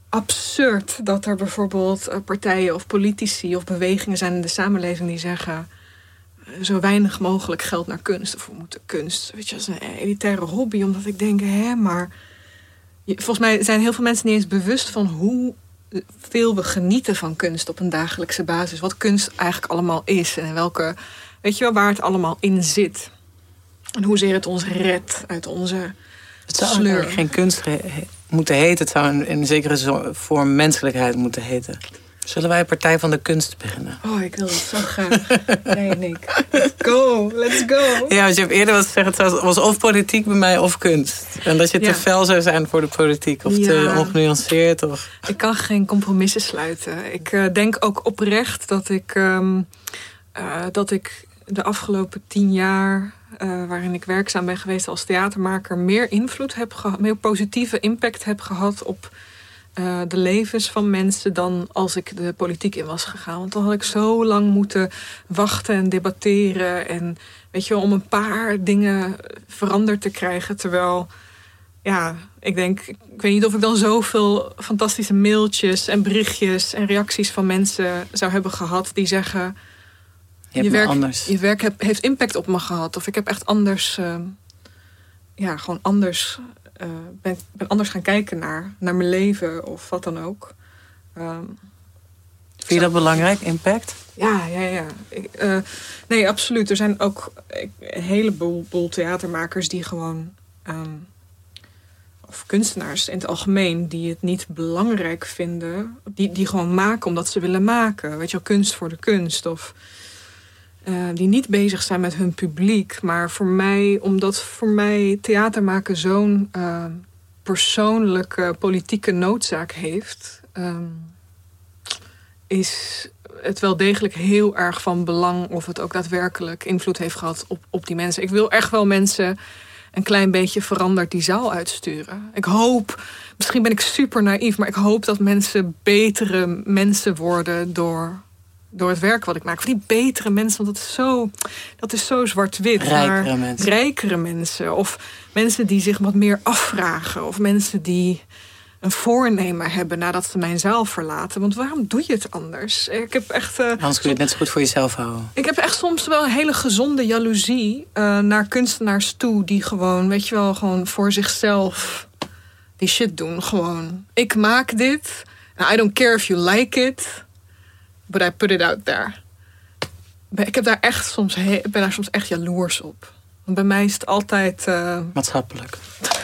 absurd dat er bijvoorbeeld partijen of politici of bewegingen zijn in de samenleving die zeggen zo weinig mogelijk geld naar kunst. Of we moeten kunst, weet je, als een elitaire hobby. Omdat ik denk, hè, maar volgens mij zijn heel veel mensen niet eens bewust van hoe veel we genieten van kunst op een dagelijkse basis. Wat kunst eigenlijk allemaal is en welke, weet je wel, waar het allemaal in zit. En hoezeer het ons redt uit onze Het zou sleur. geen kunst he- moeten heten. Het zou in, in zekere vorm menselijkheid moeten heten. Zullen wij een partij van de kunst beginnen? Oh, ik wil het zo graag. Nee, Nick. Let's go, let's go. Ja, want je hebt eerder wat gezegd, het was of politiek bij mij of kunst. En dat je te Ja. fel zou zijn voor de politiek. Of Ja. te ongenuanceerd. Of... Ik kan geen compromissen sluiten. Ik uh, denk ook oprecht dat ik, um, uh, dat ik de afgelopen tien jaar, Uh, waarin ik werkzaam ben geweest als theatermaker, meer invloed heb gehad, meer positieve impact heb gehad op uh, de levens van mensen dan als ik de politiek in was gegaan. Want dan had ik zo lang moeten wachten en debatteren en, weet je wel, om een paar dingen veranderd te krijgen. Terwijl, ja, ik denk, ik weet niet of ik dan zoveel fantastische mailtjes en berichtjes en reacties van mensen zou hebben gehad die zeggen, Je, je werk, anders. je werk heb, heeft impact op me gehad. Of ik heb echt anders, uh, ja, gewoon anders, uh, ben, ben anders gaan kijken naar, naar mijn leven of wat dan ook. Um, Vind je dat belangrijk, impact? Ja, ja, ja. Ik, uh, nee, absoluut. Er zijn ook een heleboel boel theatermakers die gewoon, um, of kunstenaars in het algemeen, die het niet belangrijk vinden. Die, die gewoon maken omdat ze willen maken. Weet je wel, kunst voor de kunst. Of Uh, die niet bezig zijn met hun publiek. Maar voor mij, omdat voor mij theater maken zo'n uh, persoonlijke politieke noodzaak heeft, um, is het wel degelijk heel erg van belang of het ook daadwerkelijk invloed heeft gehad op, op die mensen. Ik wil echt wel mensen een klein beetje veranderd die zaal uitsturen. Ik hoop, misschien ben ik super naïef, maar ik hoop dat mensen betere mensen worden door door het werk wat ik maak. Voor die betere mensen, want dat is zo, dat is zo zwart-wit. Rijkere maar mensen. Rijkere mensen. Of mensen die zich wat meer afvragen. Of mensen die een voornemen hebben nadat ze mijn zaal verlaten. Want waarom doe je het anders? Ik heb echt, uh, anders kun je het net zo goed voor jezelf houden. Ik heb echt soms wel een hele gezonde jaloezie uh, naar kunstenaars toe die gewoon, weet je wel, gewoon voor zichzelf die shit doen. Gewoon, ik maak dit. I don't care if you like it, but I put it out there. Ik heb daar echt soms, ik ben daar soms echt jaloers op. Want bij mij is het altijd Uh, maatschappelijk.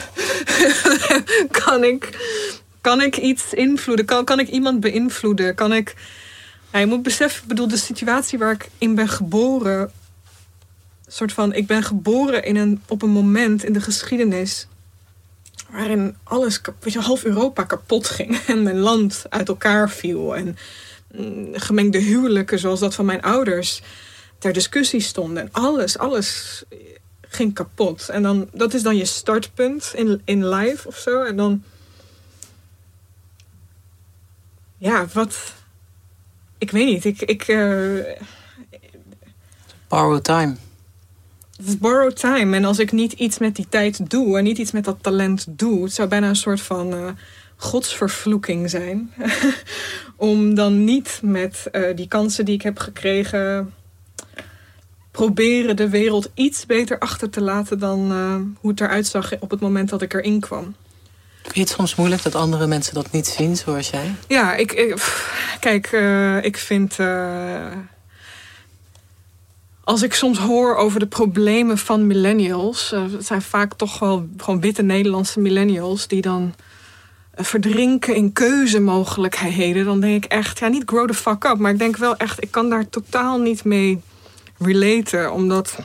kan ik, kan ik iets invloeden? Kan, kan ik iemand beïnvloeden? Kan ik... Ja, je moet beseffen, ik bedoel, de situatie waar ik in ben geboren, soort van, ik ben geboren in een, op een moment in de geschiedenis waarin alles, weet je, half Europa kapot ging en mijn land uit elkaar viel en mm, gemengde huwelijken zoals dat van mijn ouders ter discussie stonden en alles, alles ging kapot. En dan, dat is dan je startpunt in, in life of zo. En dan, ja, wat, ik weet niet, ik, ik uh, borrow time. Het is borrow time. En als ik niet iets met die tijd doe en niet iets met dat talent doe, het zou bijna een soort van uh, godsvervloeking zijn. Om dan niet met uh, die kansen die ik heb gekregen proberen de wereld iets beter achter te laten dan uh, hoe het eruit zag op het moment dat ik erin kwam. Vind je het soms moeilijk dat andere mensen dat niet zien zoals jij? Ja, ik, ik pff, kijk, uh, ik vind Uh, als ik soms hoor over de problemen van millennials, Uh, het zijn vaak toch wel gewoon witte Nederlandse millennials die dan uh, verdrinken in keuzemogelijkheden. Dan denk ik echt, ja, niet grow the fuck up, maar ik denk wel echt, ik kan daar totaal niet mee relaten, omdat,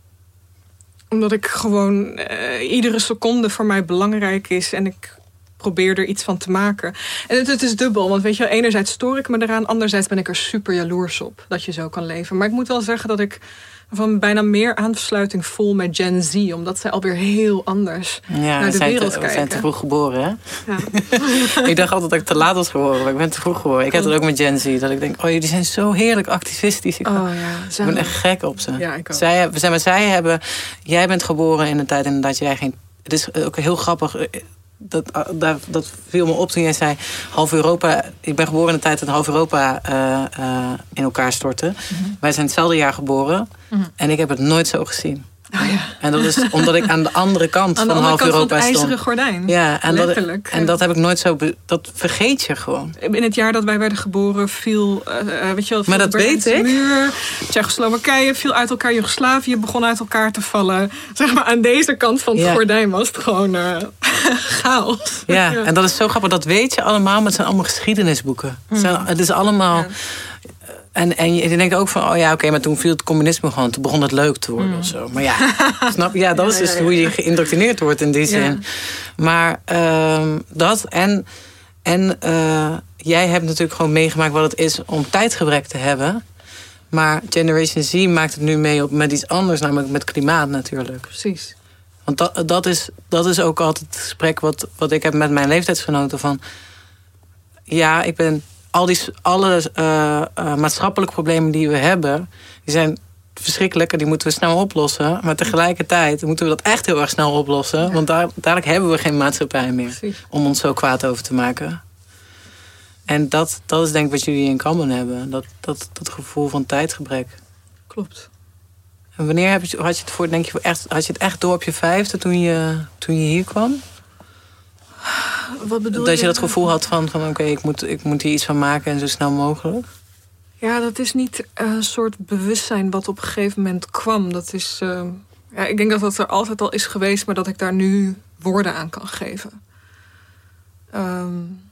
omdat ik gewoon uh, iedere seconde voor mij belangrijk is en ik probeer er iets van te maken. En het, het is dubbel, want weet je, enerzijds stoor ik me eraan, anderzijds ben ik er super jaloers op dat je zo kan leven. Maar ik moet wel zeggen dat ik van bijna meer aansluiting voel met Gen Z, omdat zij alweer heel anders ja, naar de wereld te, kijken. We zijn te vroeg geboren, hè? Ja. Ik dacht altijd dat ik te laat was geboren, maar ik ben te vroeg geboren. Ik heb het ook met Gen Z, dat ik denk, oh, jullie zijn zo heerlijk activistisch. Ik, oh, ja, ik ben echt gek op ze. Ja, ik ook. Zij, zij, maar zij hebben, jij bent geboren in een tijd inderdaad, jij geen. Het is ook heel grappig. Dat, dat, dat viel me op toen jij zei, half Europa, ik ben geboren in de tijd dat half Europa uh, uh, in elkaar stortte. Mm-hmm. Wij zijn hetzelfde jaar geboren, mm-hmm. en ik heb het nooit zo gezien. Oh, ja. En dat is omdat ik aan de andere kant aan van de half kant Europa van het stond. ijzeren gordijn. Ja, en letterlijk. Dat, en dat heb ik nooit zo. Be, dat vergeet je gewoon. In het jaar dat wij werden geboren viel, uh, weet je wel, maar dat weet ik. Muur, Tsjechoslowakije viel uit elkaar, Joegoslavië begon uit elkaar te vallen. Zeg maar, aan deze kant van het ja. gordijn was het gewoon uh, chaos. Ja, ja, en dat is zo grappig. Dat weet je allemaal, maar het zijn allemaal geschiedenisboeken. Mm. Het, zijn, het is allemaal. Ja. En, en je denkt ook van, oh ja, oké, okay, maar toen viel het communisme gewoon. Toen begon het leuk te worden mm. of zo. Maar ja, snap je? Ja, dat ja, is dus ja, ja. hoe je geïndoctrineerd wordt in die zin. Ja. Maar uh, dat en, en uh, jij hebt natuurlijk gewoon meegemaakt wat het is om tijdgebrek te hebben. Maar Generation Z maakt het nu mee op met iets anders, namelijk met klimaat natuurlijk. Precies. Want dat, dat, is, dat is ook altijd het gesprek wat, wat ik heb met mijn leeftijdsgenoten van. Ja, ik ben. Al die, alle uh, uh, maatschappelijke problemen die we hebben, die zijn verschrikkelijk en die moeten we snel oplossen. Maar tegelijkertijd moeten we dat echt heel erg snel oplossen. Ja. Want daar, dadelijk hebben we geen maatschappij meer. Precies. Om ons zo kwaad over te maken. En dat, dat is denk ik wat jullie in common hebben. Dat, dat, dat gevoel van tijdgebrek. Klopt. En wanneer heb je, had je het voor, denk je, echt, had je het echt door op je vijfde toen je, toen je hier kwam? Wat bedoel dat je? je dat gevoel had van, van oké, okay, ik, moet, ik moet hier iets van maken en zo snel mogelijk? Ja, dat is niet een soort bewustzijn wat op een gegeven moment kwam. Dat is, uh, ja, ik denk dat dat er altijd al is geweest, maar dat ik daar nu woorden aan kan geven. Um,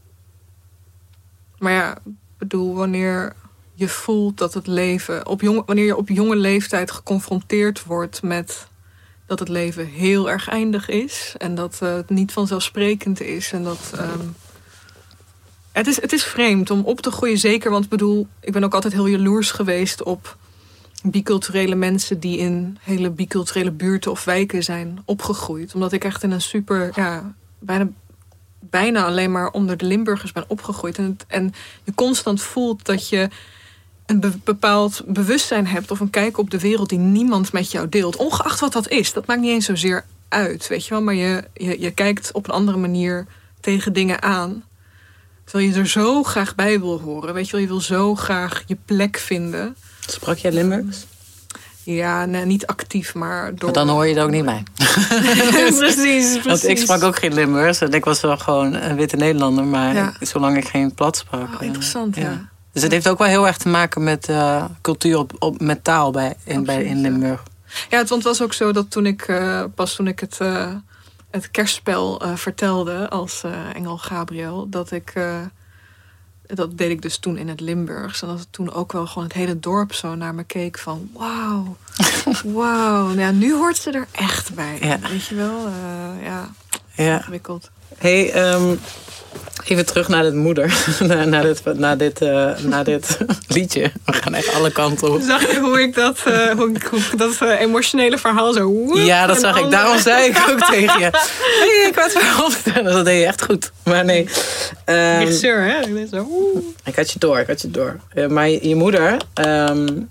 maar ja, ik bedoel, wanneer je voelt dat het leven, op jonge, wanneer je op jonge leeftijd geconfronteerd wordt met dat het leven heel erg eindig is en dat uh, het niet vanzelfsprekend is. En dat, um, het, is, het is vreemd om op te groeien, zeker. Want ik bedoel, ik ben ook altijd heel jaloers geweest op biculturele mensen die in hele biculturele buurten of wijken zijn opgegroeid. Omdat ik echt in een super, ja, bijna, bijna alleen maar onder de Limburgers ben opgegroeid. En, het, en je constant voelt dat je een be- bepaald bewustzijn hebt of een kijk op de wereld die niemand met jou deelt. Ongeacht wat dat is. Dat maakt niet eens zozeer uit, weet je wel. Maar je, je, je kijkt op een andere manier tegen dingen aan. Terwijl je er zo graag bij wil horen. Weet je wel, je wil zo graag je plek vinden. Sprak jij Limburgs? Ja, nee, niet actief, maar door... Maar dan hoor je het ook niet mij. precies, precies. Want ik sprak ook geen Limburgs. En ik was wel gewoon een witte Nederlander. Maar Ja. zolang ik geen plat sprak. Oh, interessant, eh, ja. Dus het heeft ook wel heel erg te maken met uh, cultuur, op, op, met taal bij, in, bij, in Limburg. Ja, het, want het was ook zo dat toen ik, uh, pas toen ik het, uh, het kerstspel uh, vertelde als uh, Engel Gabriel, dat ik... Uh, dat deed ik dus toen in het Limburgs. En dat het toen ook wel gewoon het hele dorp zo naar me keek van... Wauw, wauw. Ja, nu hoort ze er echt bij. Ja. Weet je wel? Uh, ja, Ja. ingewikkeld. Hey, um, even terug naar dit moeder. naar, naar, dit, naar, dit, uh, naar dit liedje. We gaan echt alle kanten op. Zag je hoe ik dat, uh, hoe ik, hoe ik dat uh, emotionele verhaal zo... Woep, ja, dat zag ik. andere... Daarom zei ik ook tegen je... Hey, ik was wel vertellen. Dat deed je echt goed. Maar nee. Um, Regisseur, hè? Ik ben zo... Woe. Ik had je door, ik had je door. Uh, maar je, je moeder um,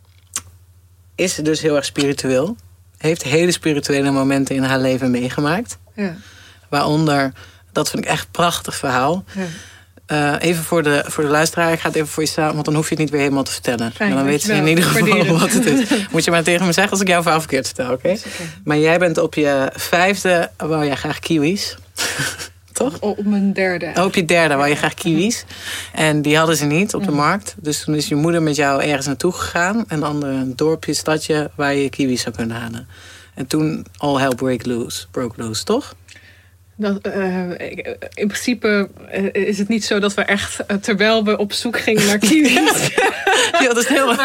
is dus heel erg spiritueel. Heeft hele spirituele momenten in haar leven meegemaakt. Ja. Waaronder, dat vind ik echt een prachtig verhaal. Ja. Uh, even voor de, voor de luisteraar, ik ga het even voor je samen, want dan hoef je het niet weer helemaal te vertellen. Fijn, maar dan weten ze in wel. ieder geval Waarderen. wat het is. Moet je maar tegen me zeggen als ik jouw verhaal verkeerd vertel, oké? Okay? Okay. Maar jij bent op je vijfde, wou jij graag kiwis. Toch? Op mijn derde. Oh, op je derde wou je graag kiwis. En die hadden ze niet op de markt. Dus toen is je moeder met jou ergens naartoe gegaan. Een ander dorpje, stadje, waar je kiwis zou kunnen halen. En toen all hell broke loose, broke loose, toch? Dat, uh, in principe uh, is het niet zo dat we echt, uh, terwijl we op zoek gingen naar kiwis... Ja, dat is heel...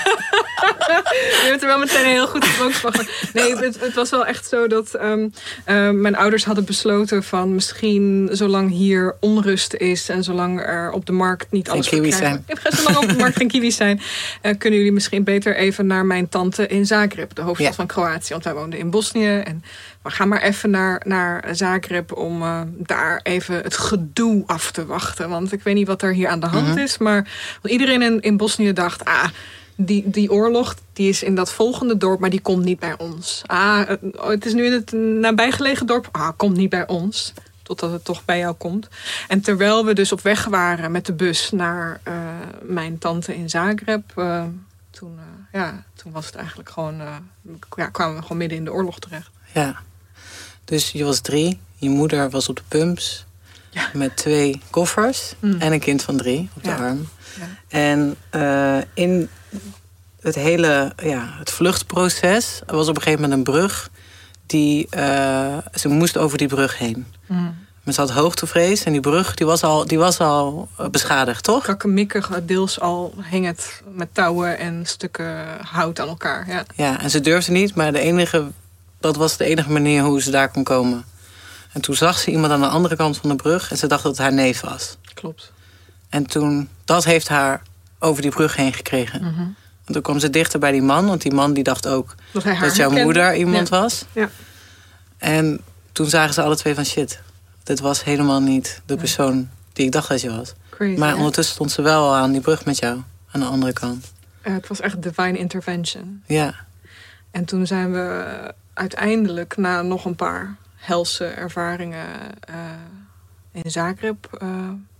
Je hebt er wel meteen een heel goed spokesman. Nee, het, het was wel echt zo dat um, uh, mijn ouders hadden besloten van misschien zolang hier onrust is en zolang er op de markt niet alles geen kiwis zijn. Zolang op de markt geen kiwis zijn, uh, kunnen jullie misschien beter even naar mijn tante in Zagreb, de hoofdstad ja. van Kroatië. Want wij woonden in Bosnië en we gaan maar even naar, naar Zagreb om uh, daar even het gedoe af te wachten. Want ik weet niet wat er hier aan de hand mm-hmm. is, maar iedereen in, in Bosnië dacht, ah, Die, die oorlog die is in dat volgende dorp, maar die komt niet bij ons. Ah, het is nu in het nabijgelegen dorp. Ah, komt niet bij ons. Totdat het toch bij jou komt. En terwijl we dus op weg waren met de bus naar uh, mijn tante in Zagreb... Uh, toen, uh, ja, toen was het eigenlijk gewoon... Uh, ja, kwamen we gewoon midden in de oorlog terecht. Ja. Dus je was drie. Je moeder was op de pumps. Ja. Met twee koffers. Mm. En een kind van drie op de ja. arm. Ja. En uh, in het hele ja, het vluchtproces was op een gegeven moment een brug. Die, uh, ze moest over die brug heen. Mm. Maar ze had hoogtevrees en die brug die was al, die was al beschadigd, toch? Kakkemikkig, deels al hing het met touwen en stukken hout aan elkaar. Ja, ja, en ze durfde niet, maar de enige, dat was de enige manier hoe ze daar kon komen. En toen zag ze iemand aan de andere kant van de brug en ze dacht dat het haar neef was. Klopt. En toen, dat heeft haar over die brug heen gekregen. Mm-hmm. En toen kwam ze dichter bij die man, want die man die dacht ook dat, hij haar dat jouw herkende. moeder iemand ja. was. Ja. En toen zagen ze alle twee van shit. Dit was helemaal niet de persoon die ik dacht dat je was. Crazy, maar ja. ondertussen stond ze wel aan die brug met jou, aan de andere kant. Uh, het was echt divine intervention. Ja. En toen zijn we uiteindelijk na nog een paar helse ervaringen uh, in Zagreb uh,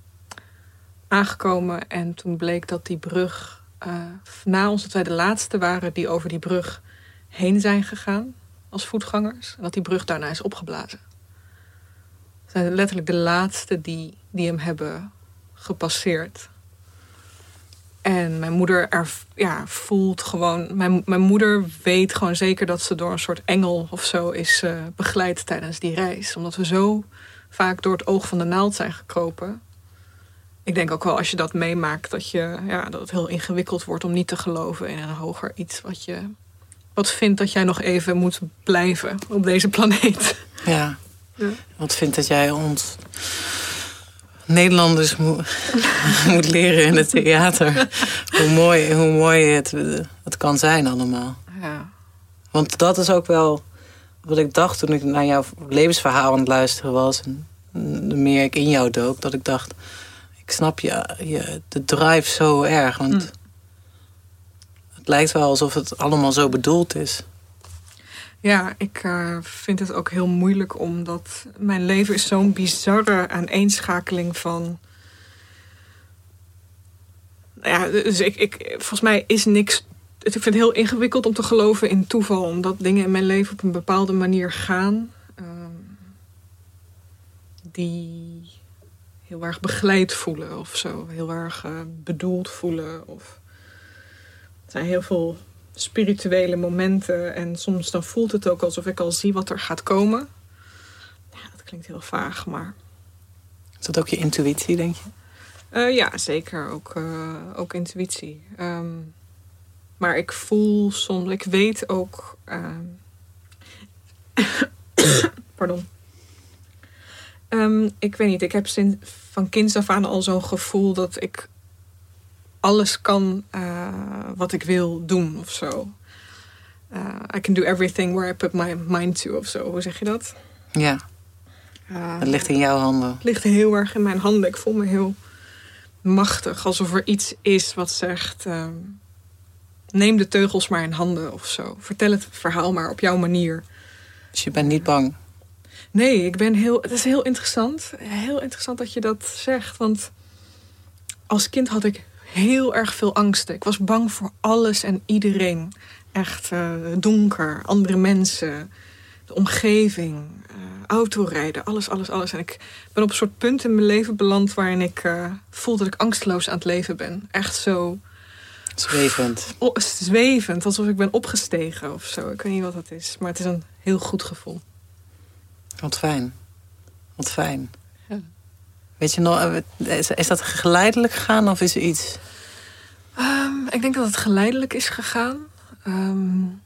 aangekomen. En toen bleek dat die brug, uh, na ons dat wij de laatste waren die over die brug heen zijn gegaan als voetgangers. En dat die brug daarna is opgeblazen. We zijn letterlijk de laatste die, die hem hebben gepasseerd. En mijn moeder er, ja, voelt gewoon... Mijn, mijn moeder weet gewoon zeker dat ze door een soort engel of zo is uh, begeleid tijdens die reis. Omdat we zo vaak door het oog van de naald zijn gekropen. Ik denk ook wel als je dat meemaakt dat, je, ja, dat het heel ingewikkeld wordt om niet te geloven in een hoger iets wat je... Wat vindt dat jij nog even moet blijven op deze planeet. Ja. Ja. Wat vindt dat jij ons Nederlanders mo- moet leren in het theater. hoe mooi, hoe mooi het, het kan zijn allemaal. Ja. Want dat is ook wel wat ik dacht toen ik naar jouw levensverhaal aan het luisteren was. En de meer ik in jou dook, dat ik dacht... Ik snap je, je de drive zo erg. Want mm. het lijkt wel alsof het allemaal zo bedoeld is. Ja, ik uh, vind het ook heel moeilijk omdat mijn leven is zo'n bizarre aaneenschakeling van... Ja, dus ik, ik, volgens mij is niks... Ik vind het heel ingewikkeld om te geloven in toeval, omdat dingen in mijn leven op een bepaalde manier gaan. Uh, die heel erg begeleid voelen of zo. Heel erg uh, bedoeld voelen. Of... Het zijn heel veel... spirituele momenten. En soms dan voelt het ook alsof ik al zie wat er gaat komen. Ja, dat klinkt heel vaag, maar... Is dat ook je intuïtie, denk je? Uh, ja, zeker. Ook, uh, ook intuïtie. Um, maar ik voel soms... Ik weet ook... Um, pardon. Um, ik weet niet. Ik heb sinds van kinds af aan al zo'n gevoel dat ik... alles kan uh, wat ik wil doen of zo. Uh, I can do everything where I put my mind to of zo. Hoe zeg je dat? Ja. Uh, het ligt in jouw handen. Het ligt heel erg in mijn handen. Ik voel me heel machtig. Alsof er iets is wat zegt... Uh, neem de teugels maar in handen of zo. Vertel het verhaal maar op jouw manier. Dus je bent niet bang? Nee, ik ben heel... Het is heel interessant. Heel interessant dat je dat zegt. Want als kind had ik... heel erg veel angsten. Ik was bang voor alles en iedereen. Echt uh, donker, andere mensen, de omgeving, uh, autorijden, alles, alles, alles. En ik ben op een soort punt in mijn leven beland waarin ik uh, voel dat ik angsteloos aan het leven ben. Echt zo... Zwevend. Oh, zwevend, alsof ik ben opgestegen of zo. Ik weet niet wat dat is, maar het is een heel goed gevoel. Wat fijn. Wat fijn. Ja. Weet je nog, is, is dat geleidelijk gegaan of is er iets? Um, ik denk dat het geleidelijk is gegaan. Um,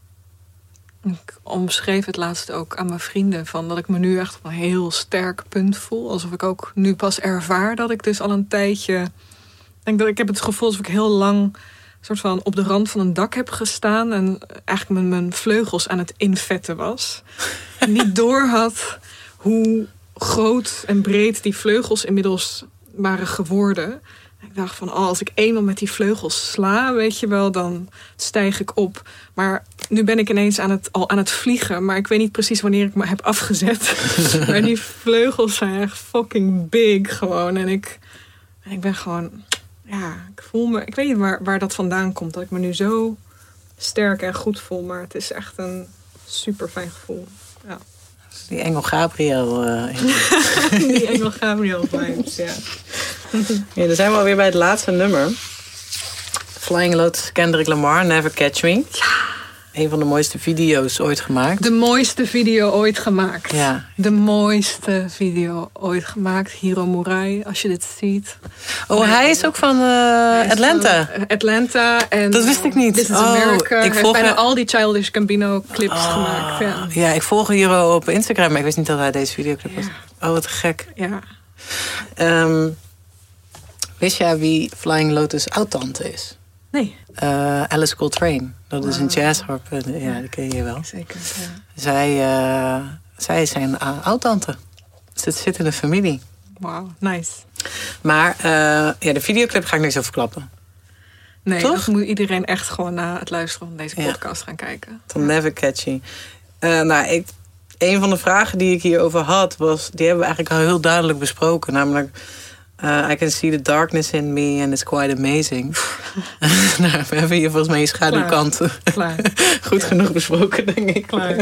ik omschreef het laatst ook aan mijn vrienden... Van dat ik me nu echt op een heel sterk punt voel. Alsof ik ook nu pas ervaar dat ik dus al een tijdje... Ik denk dat ik heb het gevoel alsof ik heel lang... soort van op de rand van een dak heb gestaan... en eigenlijk mijn, mijn vleugels aan het invetten was. En niet door had hoe... groot en breed die vleugels inmiddels waren geworden. Ik dacht van, oh, als ik eenmaal met die vleugels sla, weet je wel, dan stijg ik op. Maar nu ben ik ineens aan het, al aan het vliegen, maar ik weet niet precies wanneer ik me heb afgezet. Maar die vleugels zijn echt fucking big gewoon. En ik, ik ben gewoon, ja, ik voel me, ik weet niet waar, waar dat vandaan komt. Dat ik me nu zo sterk en goed voel, maar het is echt een super fijn gevoel. Ja. Die Engel Gabriel. Uh, Die Engel Gabriel vibes, ja. Ja. Dan zijn we alweer bij het laatste nummer. Flying Lotus, Kendrick Lamar, Never Catch Me. Ja. Een van de mooiste video's ooit gemaakt. De mooiste video ooit gemaakt. Ja. De mooiste video ooit gemaakt. Hiro Murai, als je dit ziet. Oh, nee, hij is ook van uh, Atlanta. Van Atlanta. En dat wist ik niet. This is oh, America. Hij heeft bijna hem... al die Childish Gambino clips oh, gemaakt. Ja. ja, ik volg Hiro op Instagram, maar ik wist niet dat hij deze videoclip ja. was. Oh, wat gek. Ja. Um, wist jij wie Flying Lotus oud-tante is? Nee. Uh, Alice Coltrane. Dat wow. is een jazzharp. Ja, dat ken je wel. Zeker, ja. Zij, uh, zij is zijn uh, oud-tante. Dus het zit in de familie. Wauw, nice. Maar uh, ja, de videoclip ga ik niks over klappen. Nee, toch? Dat moet iedereen echt gewoon na het luisteren van deze podcast ja. gaan kijken. Van Never Catchy. Uh, nou, ik, een van de vragen die ik hierover had, was, die hebben we eigenlijk al heel duidelijk besproken. Namelijk, uh, I can see the darkness in me and it's quite amazing. Nou, we hebben hier volgens mij je schaduwkanten goed ja. genoeg besproken, denk ik. Klaar.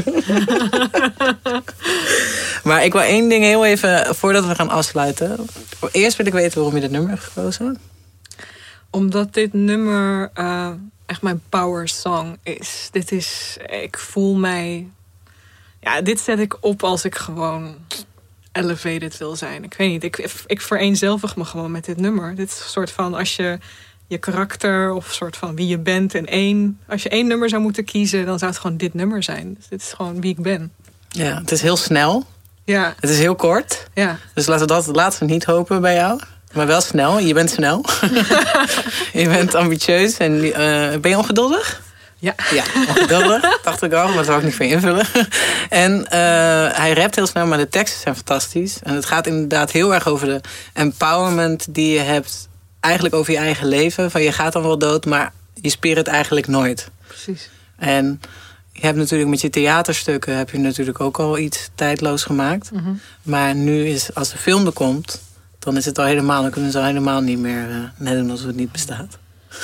Maar ik wil één ding heel even, voordat we gaan afsluiten. Eerst wil ik weten waarom je dit nummer hebt gekozen. Omdat dit nummer uh, echt mijn power song is. Dit is, ik voel mij... Ja, dit zet ik op als ik gewoon elevated wil zijn. Ik weet niet, ik, ik vereenzelvig me gewoon met dit nummer. Dit is een soort van, als je je karakter of soort van wie je bent in één... Als je één nummer zou moeten kiezen, dan zou het gewoon dit nummer zijn. Dus dit is gewoon wie ik ben. Ja, het is heel snel. Ja. Het is heel kort. Ja. Dus laten we dat laten we niet hopen bij jou. Maar wel snel. Je bent snel. Je bent ambitieus. En uh, ben je ongeduldig? Ja. Ja, ongeduldig. Dacht ik al, maar dat wil ik niet voor invullen. En uh, hij rapt heel snel, maar de teksten zijn fantastisch. En het gaat inderdaad heel erg over de empowerment die je hebt. Eigenlijk over je eigen leven. Van je gaat dan wel dood, maar je spirit eigenlijk nooit. Precies. En Je hebt natuurlijk met je theaterstukken heb je natuurlijk ook al iets tijdloos gemaakt. Mm-hmm. Maar nu is, als de film er komt, dan is het al helemaal, dan kunnen ze al helemaal niet meer uh, net doen alsof het niet bestaat.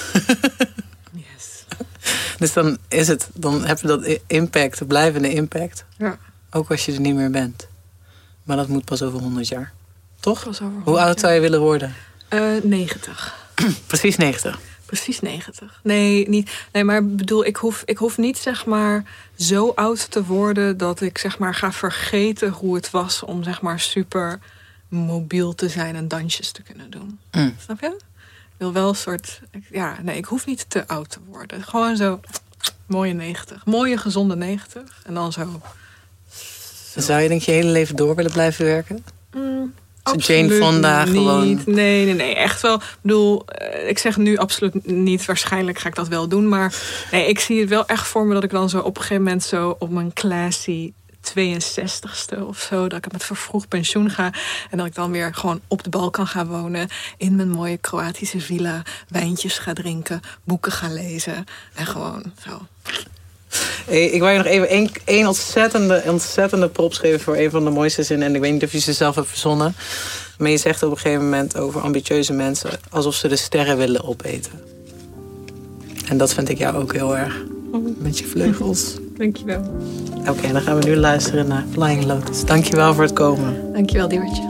Yes. Dus dan is het, dan heb je dat impact, blijvende impact. Ja. Ook als je er niet meer bent. Maar dat moet pas over honderd jaar. Toch? Pas over honderd Hoe oud jaar. zou je willen worden? Uh, negentig. Precies negentig. Precies negentig. Nee, niet, nee, maar ik bedoel, ik hoef, ik hoef niet zeg maar zo oud te worden dat ik zeg maar ga vergeten hoe het was om zeg maar super mobiel te zijn en dansjes te kunnen doen. Mm. Snap je? Ik wil wel een soort, ja, nee, ik hoef niet te oud te worden. Gewoon zo mooie negentig, mooie gezonde negentig en dan zo. zo. Zou je denk je hele leven door willen blijven werken? Mm. Jane Fonda niet. gewoon. Nee, nee, nee. Echt wel. Ik bedoel, ik zeg nu absoluut niet. Waarschijnlijk ga ik dat wel doen. Maar nee, ik zie het wel echt voor me dat ik dan zo op een gegeven moment zo op mijn classy tweeënzestigste of zo, dat ik met vervroegd pensioen ga. En dat ik dan weer gewoon op de Balkan ga wonen. In mijn mooie Kroatische villa. Wijntjes ga drinken. Boeken ga lezen. En gewoon zo. Hey, ik wou je nog even één, één ontzettende, ontzettende props geven voor een van de mooiste zinnen. En ik weet niet of je ze zelf hebt verzonnen. Maar je zegt op een gegeven moment over ambitieuze mensen alsof ze de sterren willen opeten. En dat vind ik jou ook heel erg. Met je vleugels. Dankjewel. Oké, okay, dan gaan we nu luisteren naar Flying Lotus. Dankjewel voor het komen. Dankjewel, Diewertje.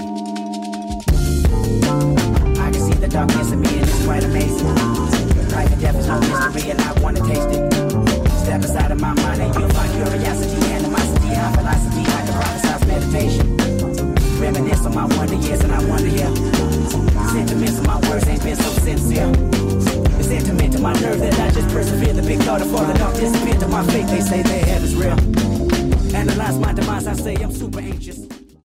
I can see the darkness in me and it's quite amazing. Life and death is no mystery and I want to taste it. Step aside of my mind and you'll find curiosity, animosity, high philosophy, like a prophesized meditation. Reminisce on my wonder years and I wonder, yeah. Sentiments of my words ain't been so sincere. The sentiment to my nerve that I just persevere. The big thought of falling off disappeared to my faith. They say their head is real. Analyze my demise, I say I'm super anxious.